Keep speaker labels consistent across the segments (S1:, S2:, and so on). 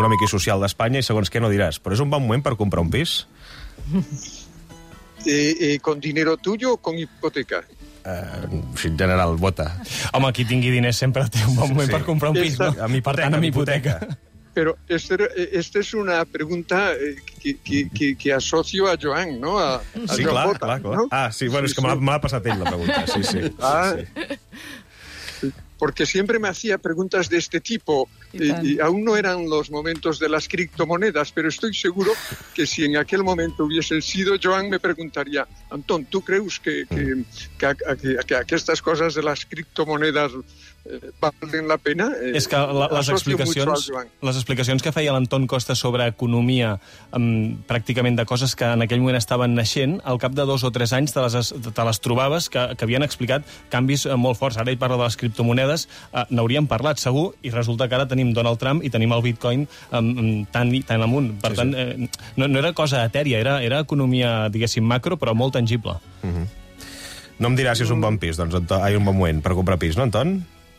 S1: econòmic i social d'Espanya i segons què no diràs. Però és un bon moment per comprar un pis?
S2: ¿Con dinero tuyo o con hipoteca?
S1: En general, vota.
S3: Home, qui tingui diners sempre té un bon moment per comprar un pis, no? Per tant, amb hipoteca.
S2: Pero esta es una pregunta que asocio a Joan, ¿no?
S1: Sí,
S2: Joan
S1: clar.
S2: ¿no?
S1: Sí, bueno, és que me l'ha passat ell, la pregunta. Sí.
S2: Porque siempre me hacía preguntas de este tipo y aún no eran los momentos de las criptomonedas, pero estoy seguro que si en aquel momento hubiesen sido, Joan me preguntaría, Antón, ¿tú crees que estas cosas de las criptomonedas valen la pena?
S3: És que les explicacions que feia l'Anton Costa sobre economia, pràcticament de coses que en aquell moment estaven naixent, al cap de 2 o 3 anys te les trobaves que havien explicat canvis molt forts. Ara ell parla de les criptomonedes, n'hauríem parlat segur, i resulta que ara tenim Donald Trump i tenim el Bitcoin tan amunt. Per tant, no era cosa etèria, era economia, diguéssim, macro, però molt tangible.
S1: No em diràs si és un bon pis, doncs hi ha un bon moment per comprar pis, no, Anton?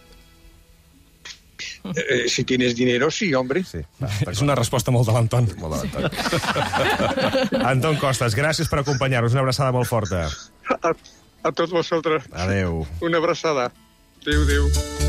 S2: Si tienes dinero, sí, hombre.
S1: Sí.
S3: És una resposta molt de l'Anton.
S1: Anton Costas, gràcies per acompanyar-nos. Una abraçada molt forta.
S2: A tots vosaltres.
S1: Adéu.
S2: Una abraçada. Adéu.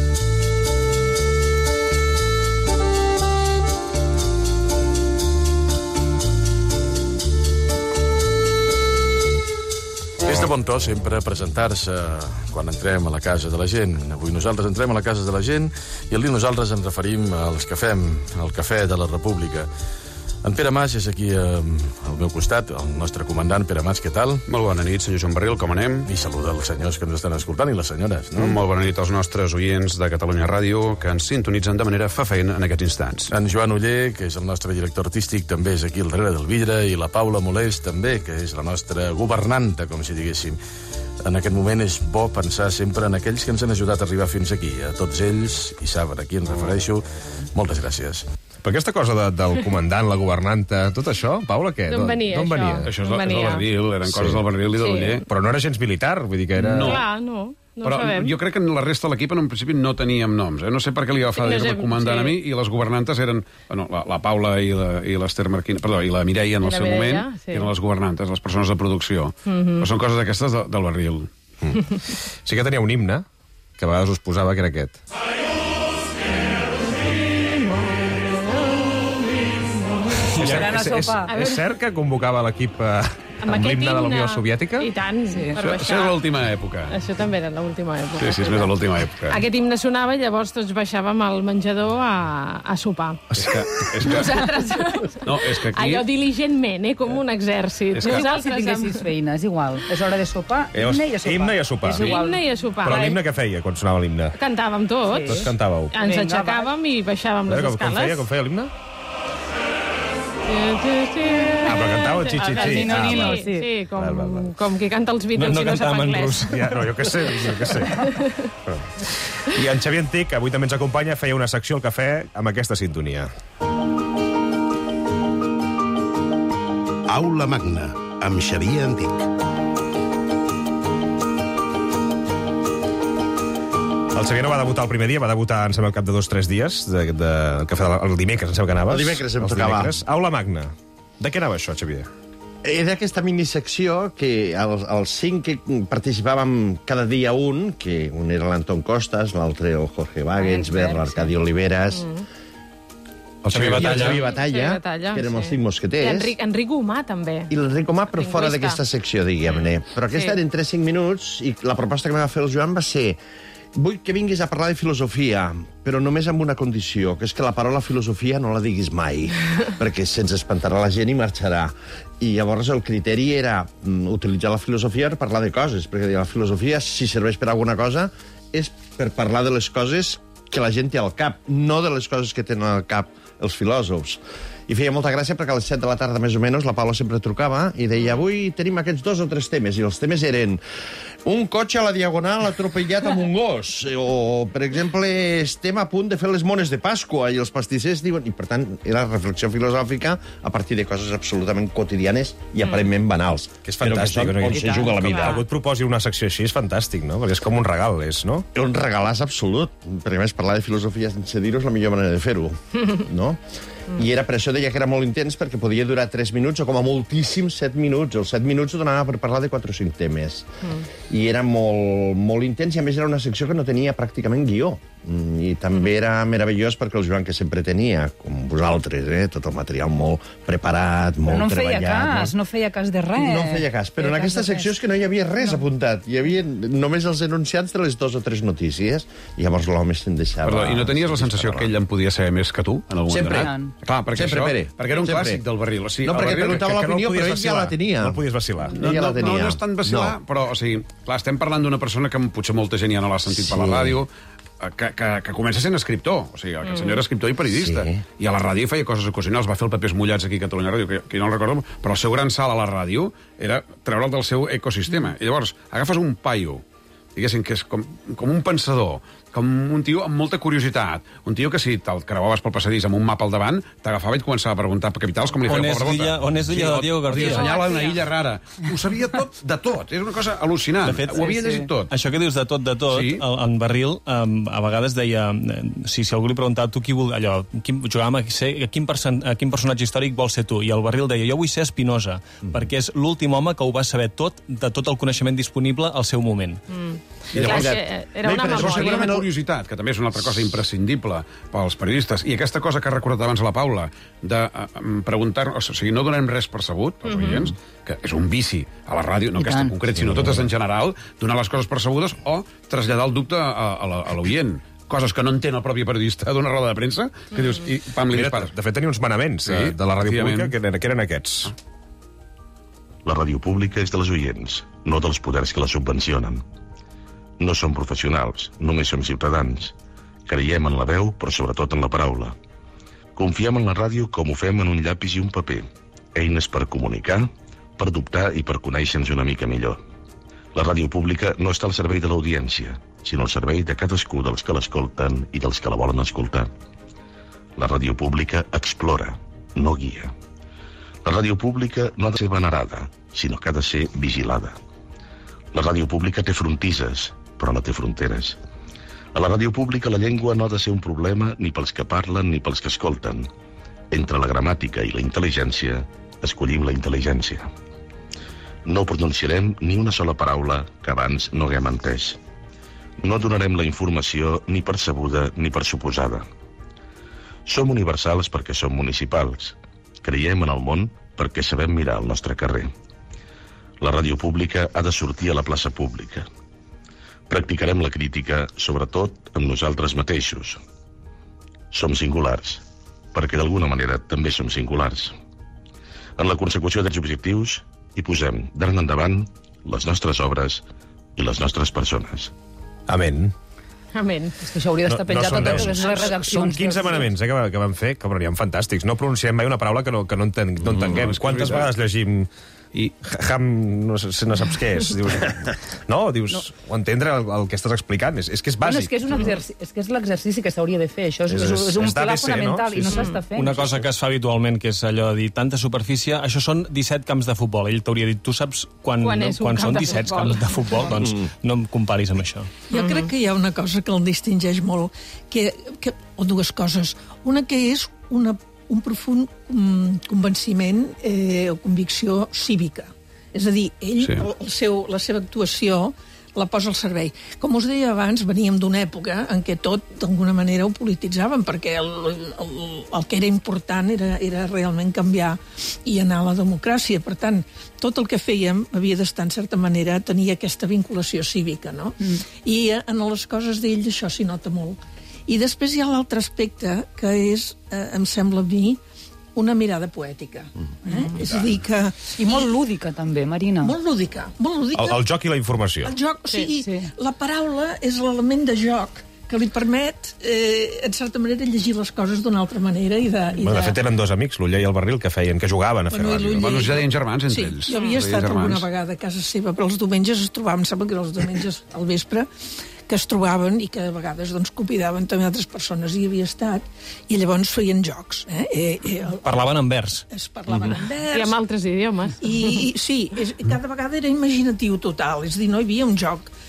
S4: És de bon to sempre presentar-se quan entrem a la casa de la gent. Avui nosaltres entrem a la casa de la gent i al dir nosaltres ens referim als que fem el cafè de la República. En Pere Mas és aquí al meu costat, el nostre comandant. Pere Mas, què tal?
S5: Molt bona nit, senyor Joan Barril, com anem?
S4: I saluda els senyors que ens estan escoltant i les senyores, no?
S5: Molt bona nit als nostres oients de Catalunya Ràdio que ens sintonitzen de manera fefaent en aquests instants.
S4: En Joan Oller, que és el nostre director artístic, també és aquí al darrere del vidre, i la Paula Molés també, que és la nostra governanta, com si diguéssim. En aquest moment és bo pensar sempre en aquells que ens han ajudat a arribar fins aquí. A tots ells, i saben a qui ens refereixo, moltes gràcies.
S1: Per aquesta cosa del comandant, la governanta, tot això, Paula, què?
S6: D'on venia, això?
S5: Això és el Barril, eren coses del Barril i de l'Oller.
S1: Però no era gens militar, vull dir que era...
S5: No.
S6: Clar, no
S5: però
S6: sabem.
S5: jo crec que en la resta de l'equip en un principi no teníem noms. No sé per què li va agafar de comandant a mi, i les governantes eren la Paula i l'Ester Marquina, perdó, i la Mireia en el seu moment, eren les governantes, les persones de producció. Però són coses d'aquestes del Barril.
S1: Sí que tenia un himne, que a vegades us posava, que era aquest. És cert que convocava l'equip amb l'himne de la Unió Soviètica?
S6: I tant,
S5: Això és l'última època.
S6: Això també era l'última època.
S5: Sí, és més de l'última època.
S6: Aquest himne sonava i llavors tots baixàvem al menjador a sopar.
S5: És que...
S6: Nosaltres...
S5: No, és que aquí...
S6: Allò diligentment, com un exèrcit.
S7: És igual si tinguessis feina, és igual. És hora de sopar, himne i a sopar.
S1: Himne i a sopar.
S6: Himne i a sopar.
S1: Però l'himne què feia quan sonava l'himne?
S6: Cantàvem tots.
S1: Tots cantàveu.
S6: Ens aixecàvem i baixàvem les escales.
S1: Com feia l'himne? Però cantava xi-xi-xi.
S6: Sí, com qui canta els Beatles i no sap anglès.
S1: No, jo què sé. I en Xavier Antic, que avui també ens acompanya, feia una secció al cafè amb aquesta sintonia.
S8: Aula Magna, amb Xavier Antic.
S1: El Xavier no va debutar el primer dia, va debutar, em sembla, al cap de 2 o 3 dies, el dimecres, em sembla que anaves.
S9: El dimecres em tocava.
S1: Aula Magna. De què anava això, Xavier?
S9: Era aquesta minisecció que els 5 que participàvem cada dia que un era l'Anton Costas, l'altre el Jorge Wagensberg, l'Arcadi Oliveres...
S1: El Xavier
S9: Batalla, que érem els 5 mosqueters.
S6: I Enric Humà, també.
S9: I l'Enric Humà, però fora d'aquesta secció, diguem-ne. Però aquesta era en 3-5 minuts, i la proposta que m'ha fet el Joan va ser: vull que vinguis a parlar de filosofia, però només amb una condició, que és que la paraula filosofia no la diguis mai, perquè se'ns espantarà la gent i marxarà. I llavors el criteri era utilitzar la filosofia per parlar de coses, perquè la filosofia, si serveix per alguna cosa, és per parlar de les coses que la gent té al cap, no de les coses que tenen al cap els filòsofs. I feia molta gràcia perquè a les 7 de la tarda, més o menys, la Paula sempre trucava i deia: avui tenim aquests 2 o 3 temes, i els temes eren un cotxe a la diagonal atropellat amb un gos, o, per exemple, estem a punt de fer les mones de Pasqua, i els pastissers diuen... I, per tant, era reflexió filosòfica a partir de coses absolutament quotidianes i aparentment banals.
S1: Que és fantàstic.
S9: Però que són on se juga la vida.
S1: Que algú et proposi una secció així és fantàstic, no? Perquè és com un regal, no?
S9: Un regalàs absolut. Perquè, a més, parlar de filosofia sense dir-ho és la millor manera de fer-ho, no? I era per això deia que era molt intens, perquè podia durar 3 minuts o com a moltíssim 7 minuts. Els 7 minuts ho donava per parlar de 4 o 5 temes. I era molt, molt intens, i a més era una secció que no tenia pràcticament guió. I també era meravellós perquè el Joan, que sempre tenia, com vosaltres, tot el material molt preparat, molt treballat.
S7: No feia cas de res.
S9: No feia cas, però en aquesta secció és que no hi havia res apuntat. Hi havia només els enunciats de les 2 o 3 notícies, i llavors l'home se'n deixava...
S5: Perdó, i no tenies la sensació que ell en podia saber més que tu, en algun
S9: Sempre.
S5: Clar, perquè era un clàssic del barril.
S9: No, perquè preguntava l'opinió, però ell ja la tenia.
S1: No el podies vacilar.
S5: No és tant vacilar, però, o sigui, clar, estem parlant d'una persona que potser molta gent ja no l'ha sentit per la ràdio, que comença sent escriptor. O sigui, aquest senyor era escriptor i periodista. I a la ràdio feia coses ocasionals. Va fer el Papers Mullats aquí a Catalunya Ràdio, que no el recordo, però el seu gran salt a la ràdio era treure'l del seu ecosistema. I llavors, agafes un paio, diguéssim, que és com un pensador, com un tio amb molta curiositat, un tio que si te'l creuaves pel passadís amb un mapa al davant, t'agafava i et començava a preguntar per capitals com li feia el pobre Bota.
S3: On és l'illa de Diego García?
S5: Assenyala una illa rara. Ho sabia tot de tot. És una cosa al·lucinant.
S3: De fet,
S5: ho havia llegit tot.
S3: Això que dius de tot, en Barril a vegades deia, si algú li preguntava tu qui jugàvem a quin personatge històric vols ser tu, i el Barril deia, jo vull ser Espinosa, perquè és l'últim home que ho va saber tot, de tot el coneixement disponible al seu moment.
S6: I llavors, era una memòria.
S5: Curiositat, que també és una altra cosa imprescindible pels periodistes, i aquesta cosa que ha recordat abans a la Paula, de preguntar, o sigui, no donem res per sabut, els oients, que és un vici a la ràdio, no aquesta en concret, sinó totes en general, donar les coses percebudes o traslladar el dubte a l'oient. Coses que no entén el propi periodista d'una roda de premsa, que dius, i pam, li dispares.
S1: De fet, tenia uns manaments de la ràdio pública que eren aquests.
S8: La ràdio pública és dels oients, no dels poders que la subvencionen. No som professionals, només som ciutadans. Creiem en la veu, però sobretot en la paraula. Confiem en la ràdio com ho fem en un llapis i un paper. Eines per comunicar, per dubtar i per conèixer-nos una mica millor. La ràdio pública no està al servei de l'audiència, sinó al servei de cadascú dels que l'escolten i dels que la volen escoltar. La ràdio pública explora, no guia. La ràdio pública no ha de ser venerada, sinó que ha de ser vigilada. La ràdio pública té frontisses, però no té fronteres. A la ràdio pública la llengua no ha de ser un problema ni pels que parlen ni pels que escolten. Entre la gramàtica i la intel·ligència, escollim la intel·ligència. No pronunciarem ni una sola paraula que abans no haguem entès. No donarem la informació ni percebuda ni per suposada. Som universals perquè som municipals. Creiem en el món perquè sabem mirar el nostre carrer. La ràdio pública ha de sortir a la plaça pública. Practicarem la crítica, sobretot, amb nosaltres mateixos. Som singulars, perquè d'alguna manera també som singulars. En la consecució dels objectius hi posem, d'ara endavant, les nostres obres i les nostres persones.
S1: Amén.
S6: Amén.
S7: És que això hauria d'estar penjat a totes les redaccions.
S1: Són 15 manaments que vam fer, que n'hi ha fantàstics. No pronunciem mai una paraula que no entenguem. Quantes vegades llegim i no saps què és? Dius, o entendre el que estàs explicant. És que és bàsic.
S7: És que és l'exercici que s'hauria de fer. Això és un pilar fonamental i no s'està fent.
S3: Una cosa que es fa habitualment, que és allò de dir tanta superfície, això són 17 camps de futbol. Ell t'hauria dit, tu saps quan són 17 camps de futbol? Doncs no em comparis amb això.
S10: Jo crec que hi ha una cosa que el distingeix molt, o dues coses. Una que és un profund convenciment o convicció cívica. És a dir, ell, la seva actuació la posa al servei. Com us deia abans, veníem d'una època en què tot, d'alguna manera, ho polititzaven, perquè el que era important era realment canviar i anar a la democràcia. Per tant, tot el que fèiem havia d'estar, en certa manera, tenir aquesta vinculació cívica, no? I en les coses d'ell això s'hi nota molt. I després hi ha l'altre aspecte, que és, em sembla a mi, una mirada poètica. És a dir que...
S7: I molt lúdica, també, Marina.
S10: Molt lúdica.
S1: El joc i la informació.
S10: El joc, o sigui, la paraula és l'element de joc que li permet, en certa manera, llegir les coses d'una altra manera i de...
S1: De fet, eren dos amics, l'Uller i el Barril, que jugaven a fer ràdio.
S5: Ja deien germans entre ells.
S10: Jo havia estat alguna vegada a casa seva, però els diumenges es trobaven, sembla que els diumenges al vespre, que es trobaven i que a vegades convidaven també altres persones, i havia estat, i llavors feien jocs.
S3: Parlaven en vers.
S10: Es parlaven en vers.
S6: I amb altres idiomes.
S10: Sí, cada vegada era imaginatiu total, és a dir, no hi havia un joc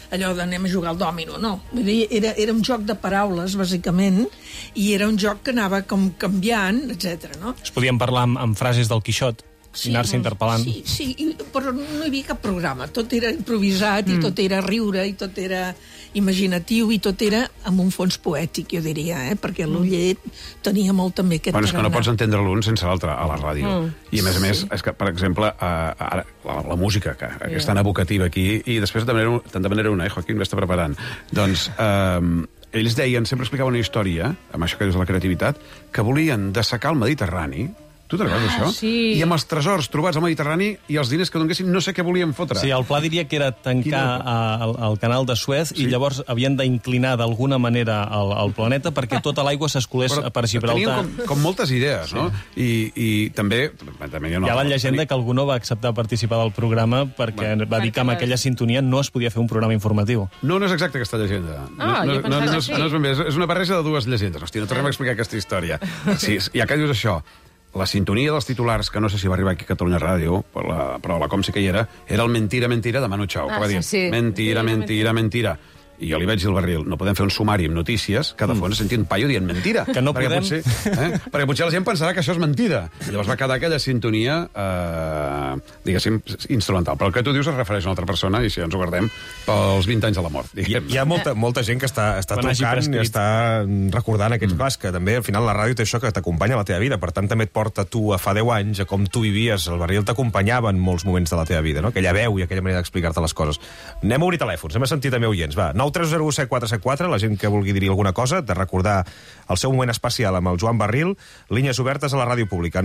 S10: allò d'anem a jugar al dòmino, no. Era un joc de paraules, bàsicament, i era un joc que anava com canviant, etc. No?
S3: Es podien parlar amb frases del Quixot, i anar-se interpel·lant.
S10: Sí, però no hi havia cap programa. Tot era improvisat, i tot era riure, i tot era imaginatiu, i tot era amb un fons poètic, jo diria, perquè l'Ullet tenia molt també aquest tarannà.
S5: És que no pots entendre l'un sense l'altre a la ràdio. I a més, és que, per exemple, la música, que és tan evocativa aquí, i després també n'era una, Joaquín, m'està preparant. Doncs ells deien, sempre explicaven una història, amb això que dius de la creativitat, que volien dessecar el Mediterrani. Tu te'n recordes, això?
S6: Sí.
S5: I amb els tresors trobats al Mediterrani i els diners que donguessin, no sé què volien fotre.
S3: Sí, el pla diria que era tancar el canal de Suez i llavors havien d'inclinar d'alguna manera el planeta perquè tota l'aigua s'escolés per Gibraltar.
S5: Tenien com moltes idees, no? I també...
S3: Hi ha la llegenda que algú no va acceptar participar del programa perquè va dir que amb aquella sintonia no es podia fer un programa informatiu.
S5: No és exacta aquesta llegenda.
S6: Jo pensava que sí.
S5: No és ben bé, és una barreja de dues llegendes. Hòstia, no tornem a explicar aquesta història. Sí, ja que dius això, la sintonia dels titulars, que no sé si va arribar aquí a Catalunya Ràdio, però la com sí que hi era el mentira, mentira de Manu Chao, que va dir mentira, mentira, mentira. I jo li vaig dir al Barril, no podem fer un sumari amb notícies que de fons senti un paio dient mentira.
S3: Que no podem.
S5: Perquè potser la gent pensarà que això és mentida. I llavors va quedar aquella sintonia, diguéssim, instrumental. Però el que tu dius es refereix a una altra persona i si ens ho guardem pels 20 anys de la mort.
S1: Hi ha molta gent que està tocant i està recordant aquests clàssics, que també al final la ràdio té això que t'acompanya a la teva vida. Per tant, també et porta tu a fa 10 anys, a com tu vivies. El Barril t'acompanyava en molts moments de la teva vida, no? Aquella veu i aquella manera d'explicar-te les coses. Anem a obrir telèfons, anem a sentir també oients. Va, 9301474, la gent que vulgui dir alguna cosa, de recordar el seu moment especial amb el Joan Barril, línies obertes a la ràdio pública.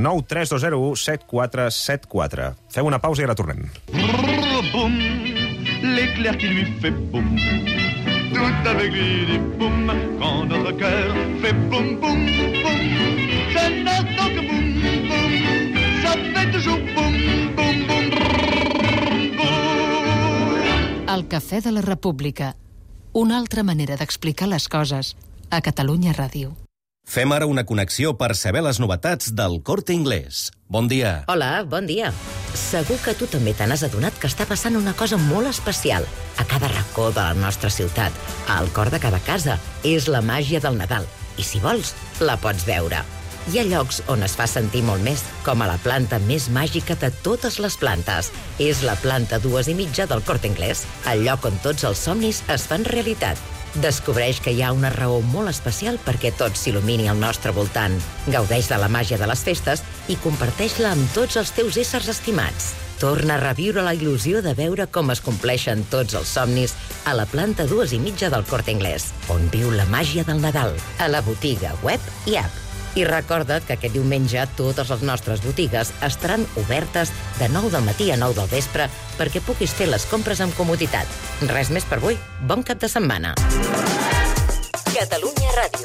S1: 932017474. Fem una pausa i ara tornem.
S11: Boum, l'éclair qui lui fait boum, tout avec lui dit boum, quand notre cœur fait boum, boum, boum, ça n'entend que boum, boum, ça fait toujours boum, boum, boum, boum.
S12: El Cafè de la República. Una altra manera d'explicar les coses a Catalunya Ràdio.
S13: Fem ara una connexió per saber les novetats del Corte Inglés. Bon dia.
S14: Hola, bon dia. Segur que tu també te n'has adonat que està passant una cosa molt especial a cada racó de la nostra ciutat, al cor de cada casa. És la màgia del Nadal. I si vols, la pots veure. Hi ha llocs on es fa sentir molt més, com a la planta més màgica de totes les plantes. És la planta 2,5 del Corte Inglés, el lloc on tots els somnis es fan realitat. Descobreix que hi ha una raó molt especial perquè tot s'il·lumini al nostre voltant. Gaudeix de la màgia de les festes i comparteix-la amb tots els teus éssers estimats. Torna a reviure la il·lusió de veure com es compleixen tots els somnis a la planta 2,5 del Corte Inglés, on viu la màgia del Nadal, a la botiga web i app. I recorda't que aquest diumenge totes les nostres botigues estaran obertes de 9 del matí a 9 del vespre perquè puguis fer les compres amb comoditat. Res més per avui. Bon cap de setmana. Catalunya Ràdio.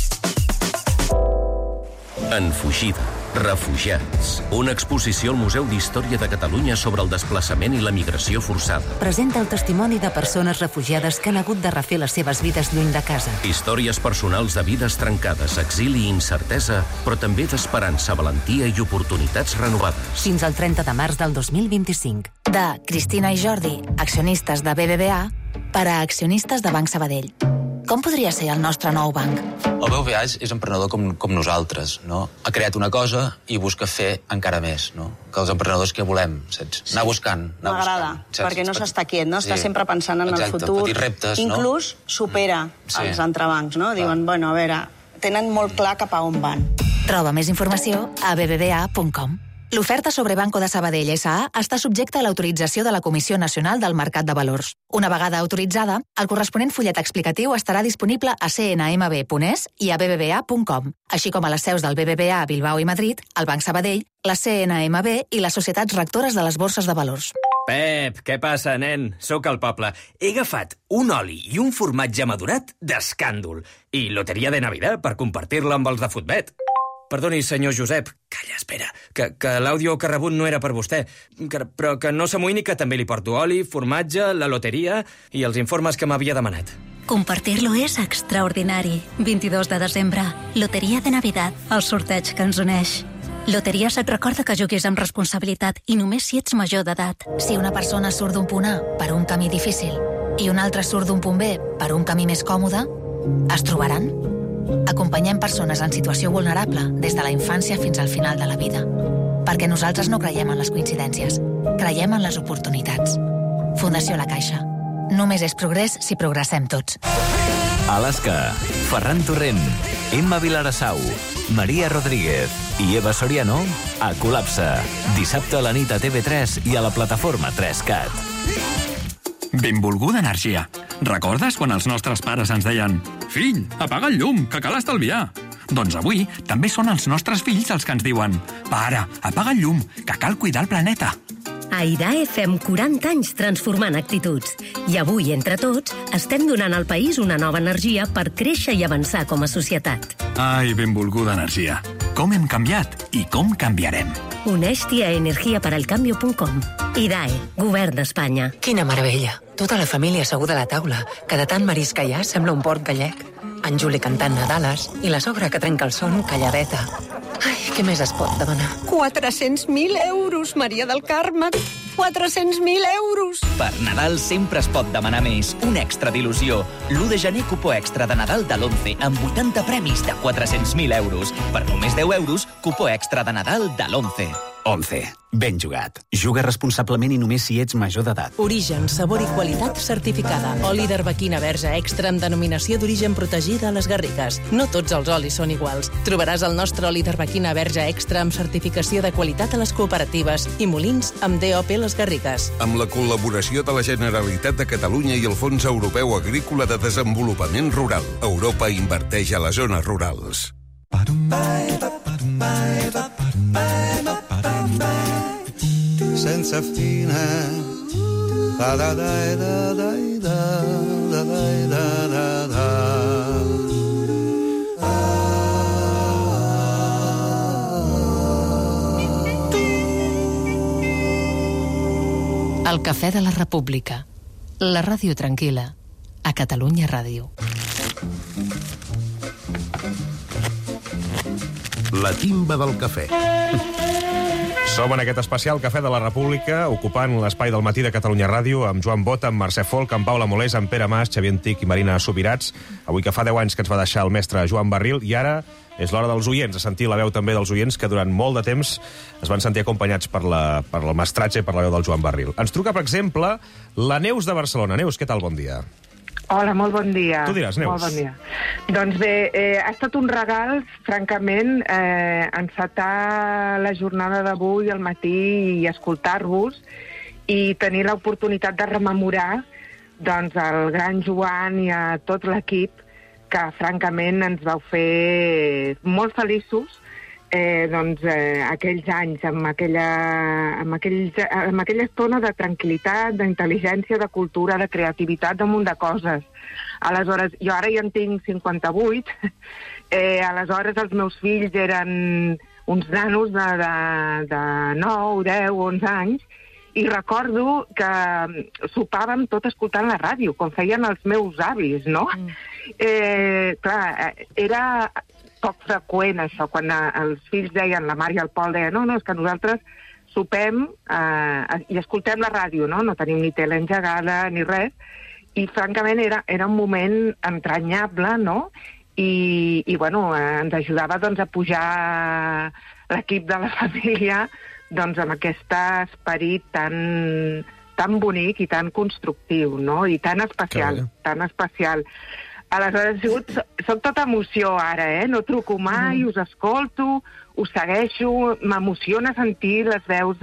S13: En fugida, refugiats. Una exposició al Museu d'Història de Catalunya sobre el desplaçament i la migració forçada.
S15: Presenta el testimoni de persones refugiades que han hagut de refer les seves vides lluny de casa.
S13: Històries personals de vides trencades, exili i incertesa, però també d'esperança, valentia i oportunitats renovades.
S15: Fins al 30 de març del 2025.
S16: De Cristina i Jordi, accionistes de BBVA, per a accionistes de Banc Sabadell. Com podria ser el nostre nou banc?
S17: El BBVA és emprenedor com nosaltres, no? Ha creat una cosa i busca fer encara més, no? Que els emprenedors que volem, saps? Anar buscant,
S18: M'agrada, perquè no s'està quiet, no? Està sempre pensant en el futur.
S17: Petits reptes, no?
S18: Inclús supera els entrebancs, no? Diuen, bueno, a veure, tenen molt clar cap a on van.
S16: Troba més informació a bbva.com. L'oferta sobre Banco de Sabadell S.A. està subjecta a l'autorització de la Comissió Nacional del Mercat de Valors. Una vegada autoritzada, el corresponent fullet explicatiu estarà disponible a cnmb.es i a bbva.com, així com a les seus del BBVA a Bilbao i Madrid, el Banc Sabadell, la CNMB i les societats rectores de les borses de valors.
S19: Pep, què passa, nen? Sóc al poble. He agafat un oli i un formatge madurat d'escàndol i loteria de Navidad per compartir-la amb els de Futbet. Perdoni, senyor Josep. Calla, espera, que l'àudio que ha rebut no era per vostè. Però que no s'amoïni que també li porto oli, formatge, la loteria i els informes que m'havia demanat.
S20: Compartir-lo és extraordinari. 22 de desembre, Loteria de Navidad, el sorteig que ens uneix. Loteries et recorda que juguis amb responsabilitat i només si ets major d'edat.
S16: Si una persona surt d'un punt A per un camí difícil, i un altre surt d'un bomber per un camí més còmode, es trobaran. Acompanyem persones en situació vulnerable des de la infància fins al final de la vida. Perquè nosaltres no creiem en les coincidències, creiem en les oportunitats. Fundació La Caixa. Només és progrés si progressem tots.
S21: Alaska, Ferran Torrent, Emma Vilarassau, Maria Rodríguez i Eva Soriano a Col·lapse. Dissabte a la nit a TV3 i a la plataforma 3CAT.
S22: Benvolguda energia. Recordes quan els nostres pares ens deien «Fill, apaga el llum, que cal estalviar»? Doncs avui també són els nostres fills els que ens diuen «Pare, apaga el llum, que cal cuidar el planeta».
S23: A IDAE fem 40 anys transformant actituds. I avui, entre tots, estem donant al país una nova energia per créixer i avançar com a societat.
S22: Ai, benvolguda energia. Com hem canviat i com canviarem.
S23: Uneix-t'hi a energiaperalcambio.com. IDAE, Govern d'Espanya.
S24: Quina meravella. Tota la família asseguda a la taula, que de tant marisc que hi ha sembla un port gallec. En Juli cantant Nadales i la sogra que trenca el son calladeta. Ai, què més es pot demanar?
S25: 400.000 euros, Maria del Carme. 400.000 euros.
S26: Per Nadal sempre es pot demanar més. Un extra d'il·lusió. L'1 de gener, cupó extra de Nadal de l'11 amb 80 premis de 400.000 euros. Per només 10 euros, cupó extra de Nadal de l'11.
S27: 11. Ben jugat. Juga responsablement i només si ets major d'edat.
S28: Origen, sabor i qualitat certificada. Oli d'arbequina verge extra amb denominació d'origen protegida a les Garrigues. No tots els olis són iguals. Trobaràs el nostre oli d'arbequina verge extra amb certificació de qualitat a les cooperatives i molins amb DOP les Garrigues.
S29: Amb la col·laboració de la Generalitat de Catalunya i el Fons Europeu Agrícola de Desenvolupament Rural. Europa inverteix a les zones rurals.
S30: Senza fine da da da da da da da da da.
S12: El Cafè de la República. La ràdio tranquil·la. A Catalunya Ràdio.
S31: La timba del cafè.
S1: Som en aquest especial Cafè de la República, ocupant l'espai del matí de Catalunya Ràdio, amb Joan Bota, amb Mercè Folk, amb Paula Molés, amb Pere Mas, Xavier Antic i Marina Subirats. Avui que fa 10 anys que ens va deixar el mestre Joan Barril, i ara és l'hora dels oients, de sentir la veu també dels oients que durant molt de temps es van sentir acompanyats per el mestratge i per la veu del Joan Barril. Ens truca, per exemple, la Neus de Barcelona. Neus, què tal? Bon dia.
S32: Hola, molt bon dia.
S1: Tu diràs, Neus.
S32: Molt bon dia. Doncs bé, ha estat un regal, francament, encetar la jornada d'avui al matí i escoltar-vos i tenir l'oportunitat de rememorar doncs, el gran Joan i a tot l'equip que, francament, ens vau fer molt feliços aquells anys, amb aquella estona de tranquil·litat, d'intel·ligència, de cultura, de creativitat, d'un munt de coses. Aleshores, jo ara ja en tinc 58, aleshores els meus fills eren uns nanos de 9, 10, 11 anys, i recordo que sopàvem tot escoltant la ràdio, com feien els meus avis, no? Clar, era poc freqüent, això, quan els fills deien, la Mar i el Pol deien, no, és que nosaltres sopem i escoltem la ràdio, no? No tenim ni tele engegada ni res, i francament era un moment entranyable, no? I bueno, ens ajudava doncs, a pujar l'equip de la família doncs, amb aquest esperit tan bonic i tan constructiu, no? I tan especial, tan especial. Aleshores, soc tota emoció ara, no truco mai, us escolto, us segueixo, m'emociona sentir les veus,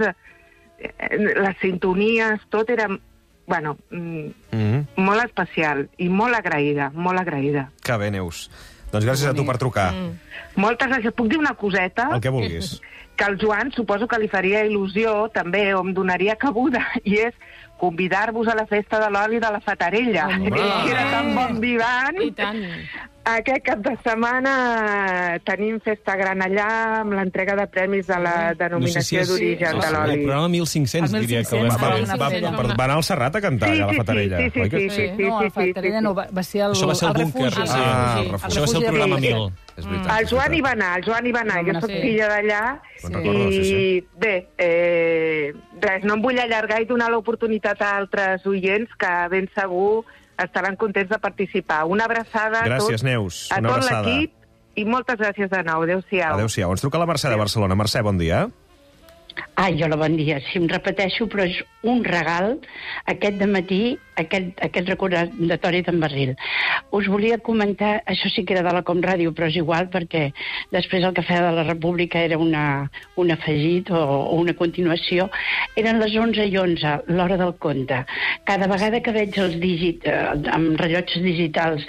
S32: les sintonies, tot era, bueno, molt especial i molt agraïda, molt agraïda.
S1: Que bé, Neus. Doncs gràcies a tu per trucar.
S32: Moltes gràcies. Puc dir una coseta?
S1: El que vulguis.
S32: Que al Joan suposo que li faria il·lusió, també, o em donaria cabuda, i és convidar-vos a la festa de l'oli de la Fatarella. Que era tan bon vivant.
S6: I tant.
S32: Aquest cap de setmana tenim festa gran allà amb l'entrega de premis de la denominació d'origen de l'oli.
S3: El programa 1500, diria que
S1: va anar al Serrat a cantar allà a la Fatarella.
S32: Sí.
S7: No, a la Fatarella no, va ser el
S3: búnquer. Això va ser el programa 1000.
S32: El Joan hi va anar, jo soc filla d'allà, i bé, Res, no em vull allargar i donar l'oportunitat a altres oients que ben segur estaran contents de participar. Una abraçada
S1: gràcies, Neus.
S32: a tot l'equip i moltes gràcies de nou. Adéu-siau.
S1: Adéu-siau. Ens truca la Mercè de Barcelona. Mercè, bon dia.
S2: Ai, hola, bon dia. Si em repeteixo, però és un regal aquest dematí, aquest recordatori d'en Barril. Us volia comentar, això sí que era de la Comràdio, però és igual, perquè després el Cafè de la República era un afegit o una continuació. Eren les 11:11, l'hora del conte. Cada vegada que veig els dígits amb rellotges digitals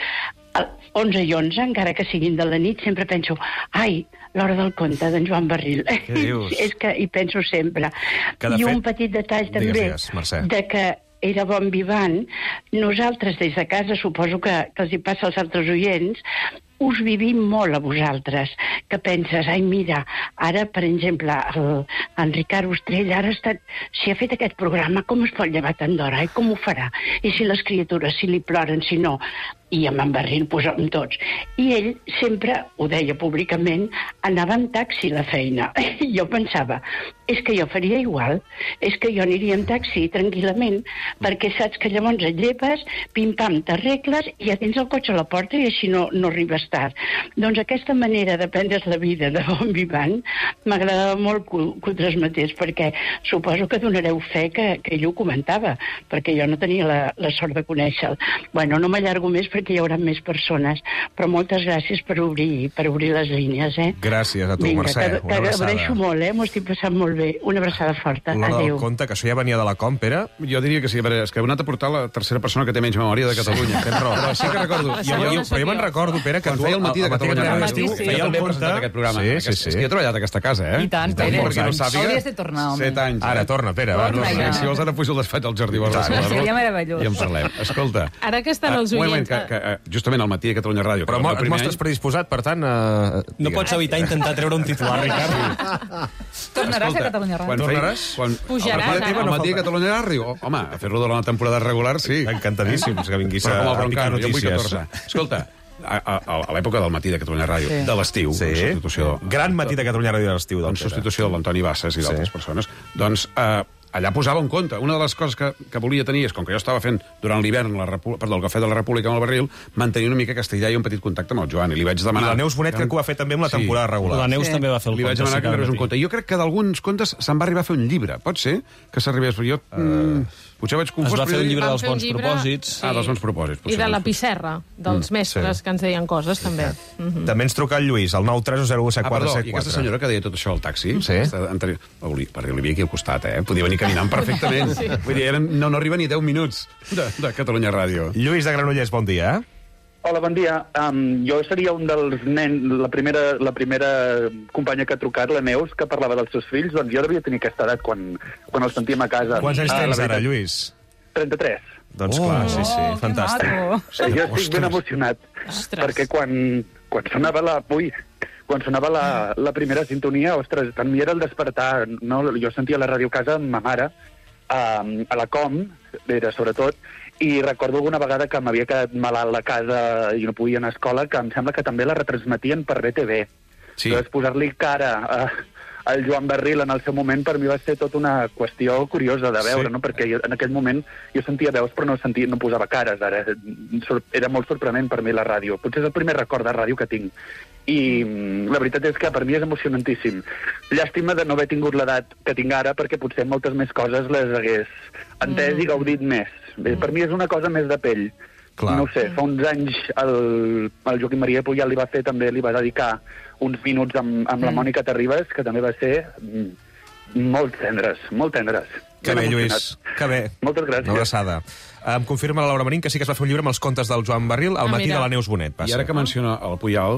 S2: 11:11, encara que siguin de la nit, sempre penso, ai, l'hora del conte d'en Joan Barril.
S1: Què dius?
S32: És que hi penso sempre. I un petit detall també, de que era bon vivant. Nosaltres, des de casa, suposo que els hi passa als altres oients, us vivim molt a vosaltres, que penses, ai, mira, ara, per exemple, en Ricard Ostrell ara si ha fet aquest programa, com es pot llevar tant d'hora, com ho farà? I si les criatures, si li ploren, si no... I amb en Barril, doncs amb tots. I ell sempre, ho deia públicament, anava en taxi a la feina. I jo pensava, és que jo faria igual, és que jo aniria en taxi tranquil·lament, perquè saps que llavors et lleves, pim-pam, t'arregles, i ja tens el cotxe a la porta i així no arribes tard. Doncs aquesta manera de prendre's la vida de bon vivant m'agradava molt que ho transmetés, perquè suposo que donareu fe que ell ho comentava, perquè jo no tenia la sort de conèixer-lo. Bueno, no m'allargo més perquè hi haurà més persones, però moltes gràcies per obrir les línies,
S1: Gràcies a tu, Mercè.
S2: Que agraeixo molt, m'ho estic passant molt bé. Una abraçada forta.
S1: L'hora del conte, que això ja venia de la Com, Pere?
S4: Jo diria que sí, és que heu anat a portar la tercera persona que té menys memòria de Catalunya.
S1: Tens raó.
S4: Però sí que recordo.
S1: Però jo me'n recordo, Pere, que tu
S4: feia el matí de Catalunya
S1: feia el conte
S4: aquest programa. Sí. És que he treballat a aquesta casa,
S7: I tant, Pere.
S4: Perquè no sàpiga.
S7: Hauries de tornar, home.
S4: 7 anys.
S1: Ara, torna, Pere.
S4: Si vols, ara pujo el despatx al jardí.
S7: Seria meravellós.
S4: I en parlem. Escolta.
S6: Ara que estan els oients...
S4: Justament al matí a Catalunya Ràdio.
S1: Però et mostres predisposat, per tant...
S3: No pots evitar intentar treure un titular, Ricard.
S7: Tornaràs a Catalunya Ràdio.
S1: Tornaràs?
S6: Pujaràs,
S4: al matí a Catalunya Ràdio? Home, a fer-lo durant la temporada regular, sí.
S1: Encantadíssims que vinguis a picar notícies.
S4: Escolta, a l'època del matí de Catalunya Ràdio, de l'estiu, en substitució...
S1: Gran matí de Catalunya Ràdio de l'estiu.
S4: En substitució de l'Antoni Bassas i d'altres persones, doncs... allà posava un compte. Una de les coses que volia tenir és, com que jo estava fent durant l'hivern el Cafè de la República amb el Barril, mantenir una mica aquesta idea i un petit contacte amb el Joan. I li vaig demanar...
S1: I la Neus Bonet crec que ho va fer també amb la temporada regular.
S3: La Neus també va fer el compte.
S4: Li vaig demanar que m'arribés un compte. Jo crec que d'alguns contes se'n va arribar a fer un llibre. Pot ser que s'arribés... Jo potser vaig confós...
S3: Es va fer un llibre dels bons propòsits.
S4: Dels bons propòsits.
S6: I de la Pisserra, dels mestres que ens deien coses, també.
S1: També ens truca el Lluís, al 930174744.
S4: I aquesta senyora que deia tot això al taxi... Sí. Perquè li havia aquí al costat, Podia venir caminant perfectament. Vull dir, no arriba ni 10 minuts de Catalunya Ràdio.
S1: Lluís de Granollers, bon dia.
S5: Hola, bon dia. Jo seria un dels nens, la primera companya que ha trucat, la Neus, que parlava dels seus fills. Doncs jo devia tenir aquesta edat quan els sentíem a casa.
S1: Quants anys tens ara, Lluís?
S5: 33.
S1: Doncs clar, sí, fantàstic.
S5: Jo estic ben emocionat, perquè quan sonava quan sonava la primera sintonia, ostres, per mi era el despertar. No? Jo sentia la ràdio a casa amb ma mare, a la Com, era sobretot, i recordo alguna vegada que m'havia quedat malalt a casa i no podia anar a escola, que em sembla que també la retransmetien per BTV. Sí. Llavors, posar-li cara al Joan Barril en el seu moment per mi va ser tota una qüestió curiosa de veure, no? Perquè en aquell moment jo sentia veus però no posava cares. Ara era molt sorprenent per mi la ràdio. Potser és el primer record de ràdio que tinc. I la veritat és que per mi és emocionantíssim. Llàstima de no haver tingut l'edat que tinc ara, perquè potser moltes més coses les hagués entès i gaudit més. Per mi és una cosa més de pell. Clar. No ho sé, fa uns anys el Joaquim Maria Pujal li va dedicar uns minuts amb la Mònica Terribas, que també va ser molt tendres, molt tendres.
S1: Que bé, Lluís, que bé.
S5: Moltes gràcies.
S1: Una abraçada. Em confirma la Laura Marín que sí que es va fer un llibre amb els contes del Joan Barril al matí de la Neus Bonet.
S4: I ara que menciona el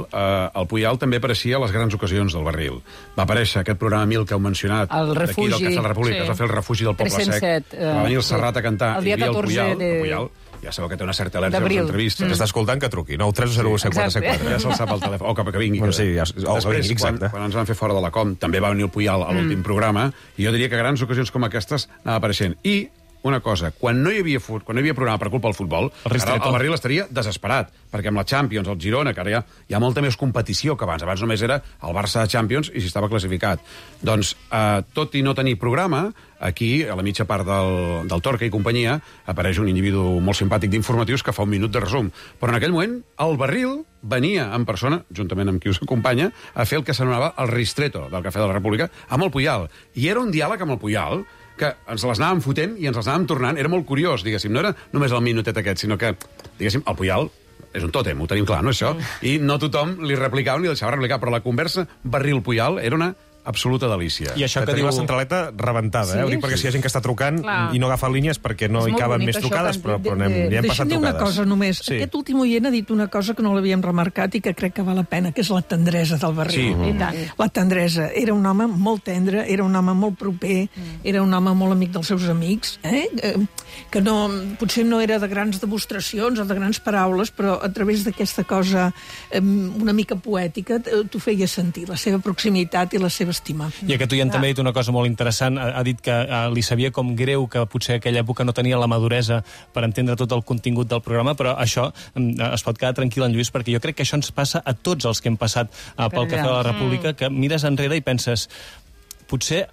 S4: Pujal també apareixia a les grans ocasions del Barril. Va aparèixer aquest programa 1000 que heu mencionat, d'aquí del Cafè de la República, que es va fer el refugi del Poble Sec. Va venir el Serrat a cantar,
S7: el dia 14
S4: el Pujal. Ja sabeu que té una certa al·lèrgia a les entrevistes.
S1: Està escoltant que truqui. 930174744.
S4: Ja se'l sap al telèfon. O que vingui.
S1: Després,
S4: quan ens van fer fora de la Com, també va venir el Pujal a l'últim programa, i jo diria que grans ocasions com aquestes anava apareixent. I una cosa. Quan no hi havia programa per culpa del futbol, el Barril estaria desesperat, perquè amb la Champions, el Girona, que ara hi ha molta més competició que abans. Abans només era el Barça de Champions i si estava classificat. Doncs, tot i no tenir programa, aquí, a la mitja part del Torca i companyia, apareix un individu molt simpàtic d'informatius que fa un minut de resum. Però en aquell moment, el Barril venia en persona, juntament amb qui us acompanya, a fer el que s'anomenava el ristretto del Cafè de la República amb el Puyal. I era un diàleg amb el Puyal que ens les anàvem fotent i ens les anàvem tornant. Era molt curiós, diguéssim. No era només el minutet aquest, sinó que, diguéssim, el Puyal és un tòtem, ho tenim clar, no, això? I no tothom li replicava ni deixava replicar, però la conversa Barril-Puyal era una absoluta delícia.
S1: I això que diu la centraleta rebentada, ho dic perquè si hi ha gent que està trucant i no agafa línies perquè no hi caben més trucades, però ja hem passat trucades.
S8: Deixa'm dir una cosa només. Aquest últim oient ha dit una cosa que no l'havíem remarcat i que crec que val la pena, que és la tendresa del Barril. La tendresa. Era un home molt tendre, era un home molt proper, era un home molt amic dels seus amics, que potser no era de grans demostracions o de grans paraules, però a través d'aquesta cosa una mica poètica t'ho feia sentir, la seva proximitat i la seva estima.
S3: I aquest oient també ha dit una cosa molt interessant, ha dit que li sabia com greu que potser aquella època no tenia la maduresa per entendre tot el contingut del programa, però això es pot quedar tranquil en Lluís, perquè jo crec que això ens passa a tots els que hem passat pel Cafè de la República, que mires enrere i penses, potser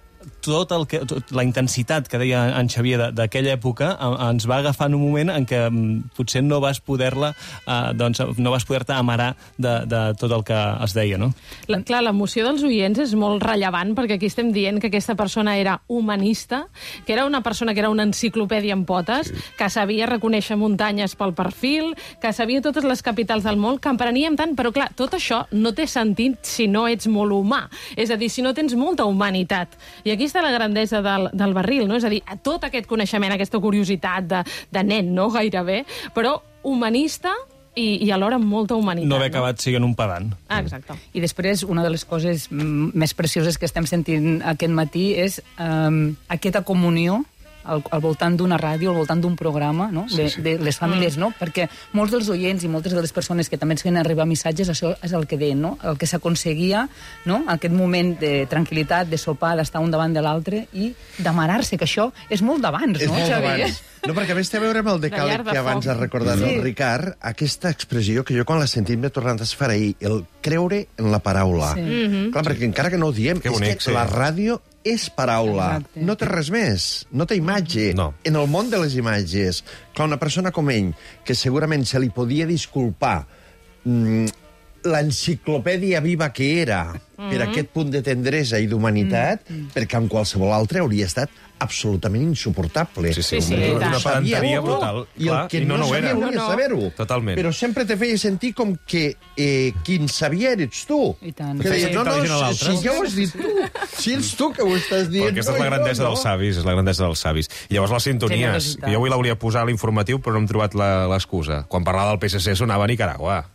S3: la intensitat que deia en Xavier d'aquella època ens va agafar en un moment en què potser no vas poder-te amarar de tot el que es deia, no?
S6: Clar, l'emoció dels oients és molt rellevant, perquè aquí estem dient que aquesta persona era humanista, que era una persona que era una enciclopèdia en potes, que sabia reconèixer muntanyes pel perfil, que sabia totes les capitals del món, que empreníem tant, però clar, tot això no té sentit si no ets molt humà. És a dir, si no tens molta humanitat. I aquí està la grandesa del Barril, no? És a dir, tot aquest coneixement, aquesta curiositat de nen, no? Gairebé, però humanista i alhora amb molta humanitat.
S3: No haver acabat sent un pedant.
S6: Exacte.
S7: I després, una de les coses més precioses que estem sentint aquest matí és aquesta comunió al voltant d'una ràdio, al voltant d'un programa, no? De les famílies, no? Perquè molts dels oients i moltes de les persones que també ens feien arribar missatges, això és el que deien, no? El que s'aconseguia, no? Aquest moment de tranquil·litat, de sopar, d'estar un davant de l'altre i d'amarar-se, que això és molt d'abans, no, Xavier?
S30: No, perquè a més té a veure amb el decàleg que abans ha recordat el Ricard, aquesta expressió que jo quan l'he sentit m'he tornat a esfereir, el creure en la paraula. Clar, perquè encara que no ho diem, és que la ràdio és paraula, no té res més, no té imatge. En el món de les imatges, clar, una persona com ell, que segurament se li podia disculpar l'enciclopèdia viva que era per aquest punt de tendresa i d'humanitat, perquè amb qualsevol altre hauria estat absolutament insuportable.
S1: Sí, una pedanteria brutal.
S30: I el que no sabia volia saber-ho.
S1: Totalment.
S30: Però sempre te feia sentir com que qui en sabia eres tu.
S7: I tant.
S30: Que deia, si ja ho has dit tu, si ets tu que ho estàs dient...
S1: Aquesta és la grandesa dels savis, és la grandesa dels savis. I llavors les sintonies, que jo avui l'hauria posat a l'informatiu, però no hem trobat l'excusa. Quan parlava del PSC sonava Nicaragua.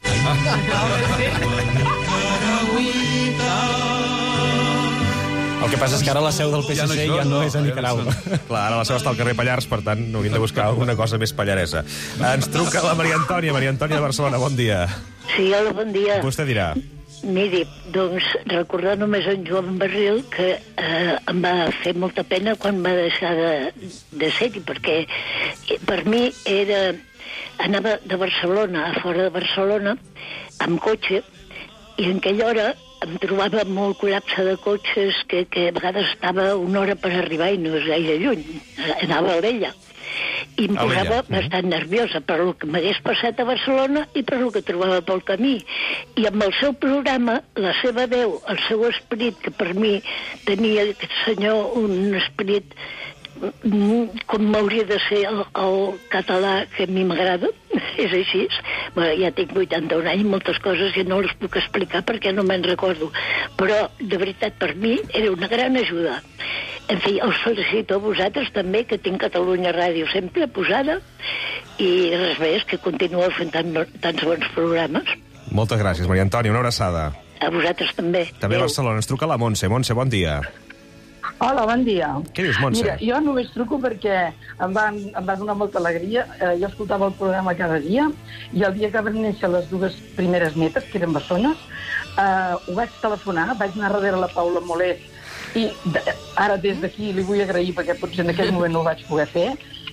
S3: El que passa és que ara la seu del PSC ja no és a Nicaragua.
S1: Clar, ara la seu està al carrer Pallars, per tant, hauríem de buscar alguna cosa més pallaresa. Ens truca la Maria Antònia de Barcelona, bon dia.
S9: Sí, hola, bon dia.
S1: Vostè dirà.
S9: Miri, doncs, recordar només en Joan Barril, que em va fer molta pena quan va deixar de ser-hi, perquè per mi anava de Barcelona a fora de Barcelona, amb cotxe, i en aquella hora em trobava molt col·lapse de cotxes que a vegades estava una hora per arribar i no és gaire lluny. Anava a Alella. I em posava bastant nerviosa per el que m'hagués passat a Barcelona i per el que trobava pel camí. I amb el seu programa, la seva veu, el seu esperit, que per mi tenia aquest senyor un esperit com m'hauria de ser el català que a mi m'agrada, és així. Bueno, ja tinc 81 anys, moltes coses ja no les puc explicar perquè no me'n recordo, però de veritat per mi era una gran ajuda. En fi, us felicito a vosaltres també, que tinc Catalunya Ràdio sempre posada, i res més, que continueu fent tants bons programes.
S1: Moltes gràcies, Maria Antònia, una abraçada.
S9: A vosaltres també.
S1: També a Barcelona, ens truca la Montse. Montse, bon dia.
S10: Hola, bon dia.
S1: Què dius, Montse?
S10: Mira, jo només truco perquè em va donar molta alegria. Jo escoltava el programa cada dia i el dia que van néixer les dues primeres netes, que eren bessones, ho vaig telefonar, vaig anar darrere la Paula Molés i ara des d'aquí li vull agrair perquè potser en aquell moment no ho vaig poder fer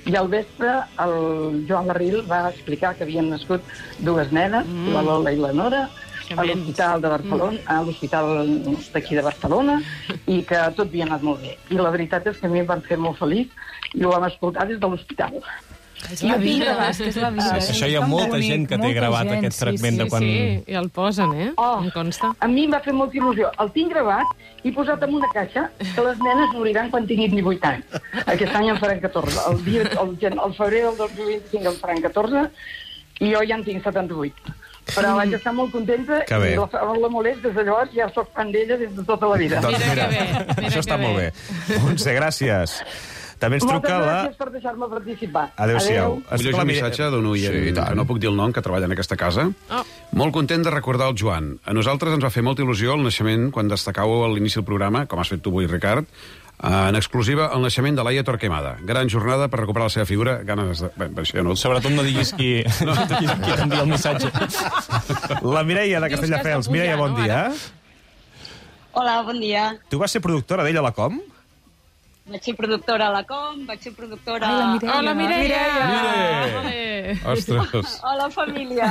S10: I al vespre el Joan Barril va explicar que havien nascut dues nenes, la Lola i la Nora, a l'hospital de Barcelona, a l'hospital d'aquí de Barcelona, i que tot havia anat molt bé. I la veritat és que a mi em van fer molt feliç i ho vam escoltar des de l'hospital.
S6: És la vida.
S3: Això hi ha molta gent que té gravat aquest fragment de quan...
S6: Sí, i el posen, em consta.
S10: A mi em va fer molta il·lusió. El tinc gravat i posat en una caixa que les nenes moriran quan tinguin 18 anys. Aquest any en faran 14. El febrer del 2025 en faran 14 i jo ja en tinc 78. Però vaig estar molt contenta i la Molest des de llavors ja soc fan d'ella des de tota la vida.
S1: Doncs mira, això està molt bé. Montse, gràcies. També ens truca la...
S10: Moltes gràcies per deixar-me participar.
S1: Adéu-siau.
S4: Vull llegir un missatge d'un oient, que no puc dir el nom, que treballa en aquesta casa. Molt content de recordar el Joan. A nosaltres ens va fer molta il·lusió el naixement quan destacàveu a l'inici del programa, com has fet tu avui, Ricard, en exclusiva el naixement de Laia Torquemada. Gran jornada per recuperar la seva figura. Ganes de...
S3: Sobretot no diguis qui t'envia el missatge.
S1: La Mireia de Castelldefels. Mireia, bon dia.
S11: Hola, bon dia.
S1: Tu vas ser productora d'ella a la Com?
S11: Vaig ser productora a la Com, vaig ser productora...
S6: Hola, Mireia!
S1: Ostres.
S11: Hola, família.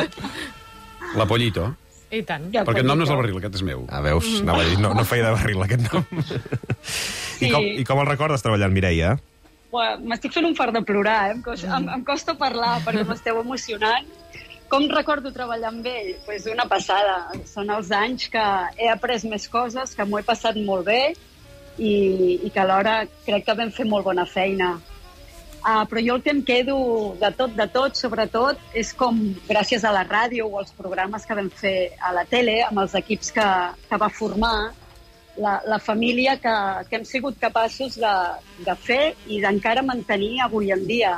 S1: La Pollito.
S6: I tant.
S4: Perquè el nom no és el Barril, aquest és meu.
S1: Veus? No feia de Barril, aquest nom.
S11: Sí.
S1: I com el recordes treballant, Mireia?
S11: M'estic fent un fart de plorar, em costa parlar perquè m'esteu emocionant. Com recordo treballar amb ell? Pues una passada. Són els anys que he après més coses, que m'ho he passat molt bé, i que alhora crec que vam fer molt bona feina. Però jo el que em quedo de tot, sobretot, és com, gràcies a la ràdio o als programes que vam fer a la tele, amb els equips que va formar, la família que hem sigut capaços de fer i d'encara mantenir avui en dia.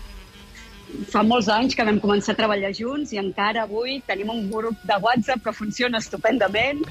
S11: Fa molts anys que vam començar a treballar junts i encara avui tenim un grup de WhatsApp que funciona estupendament,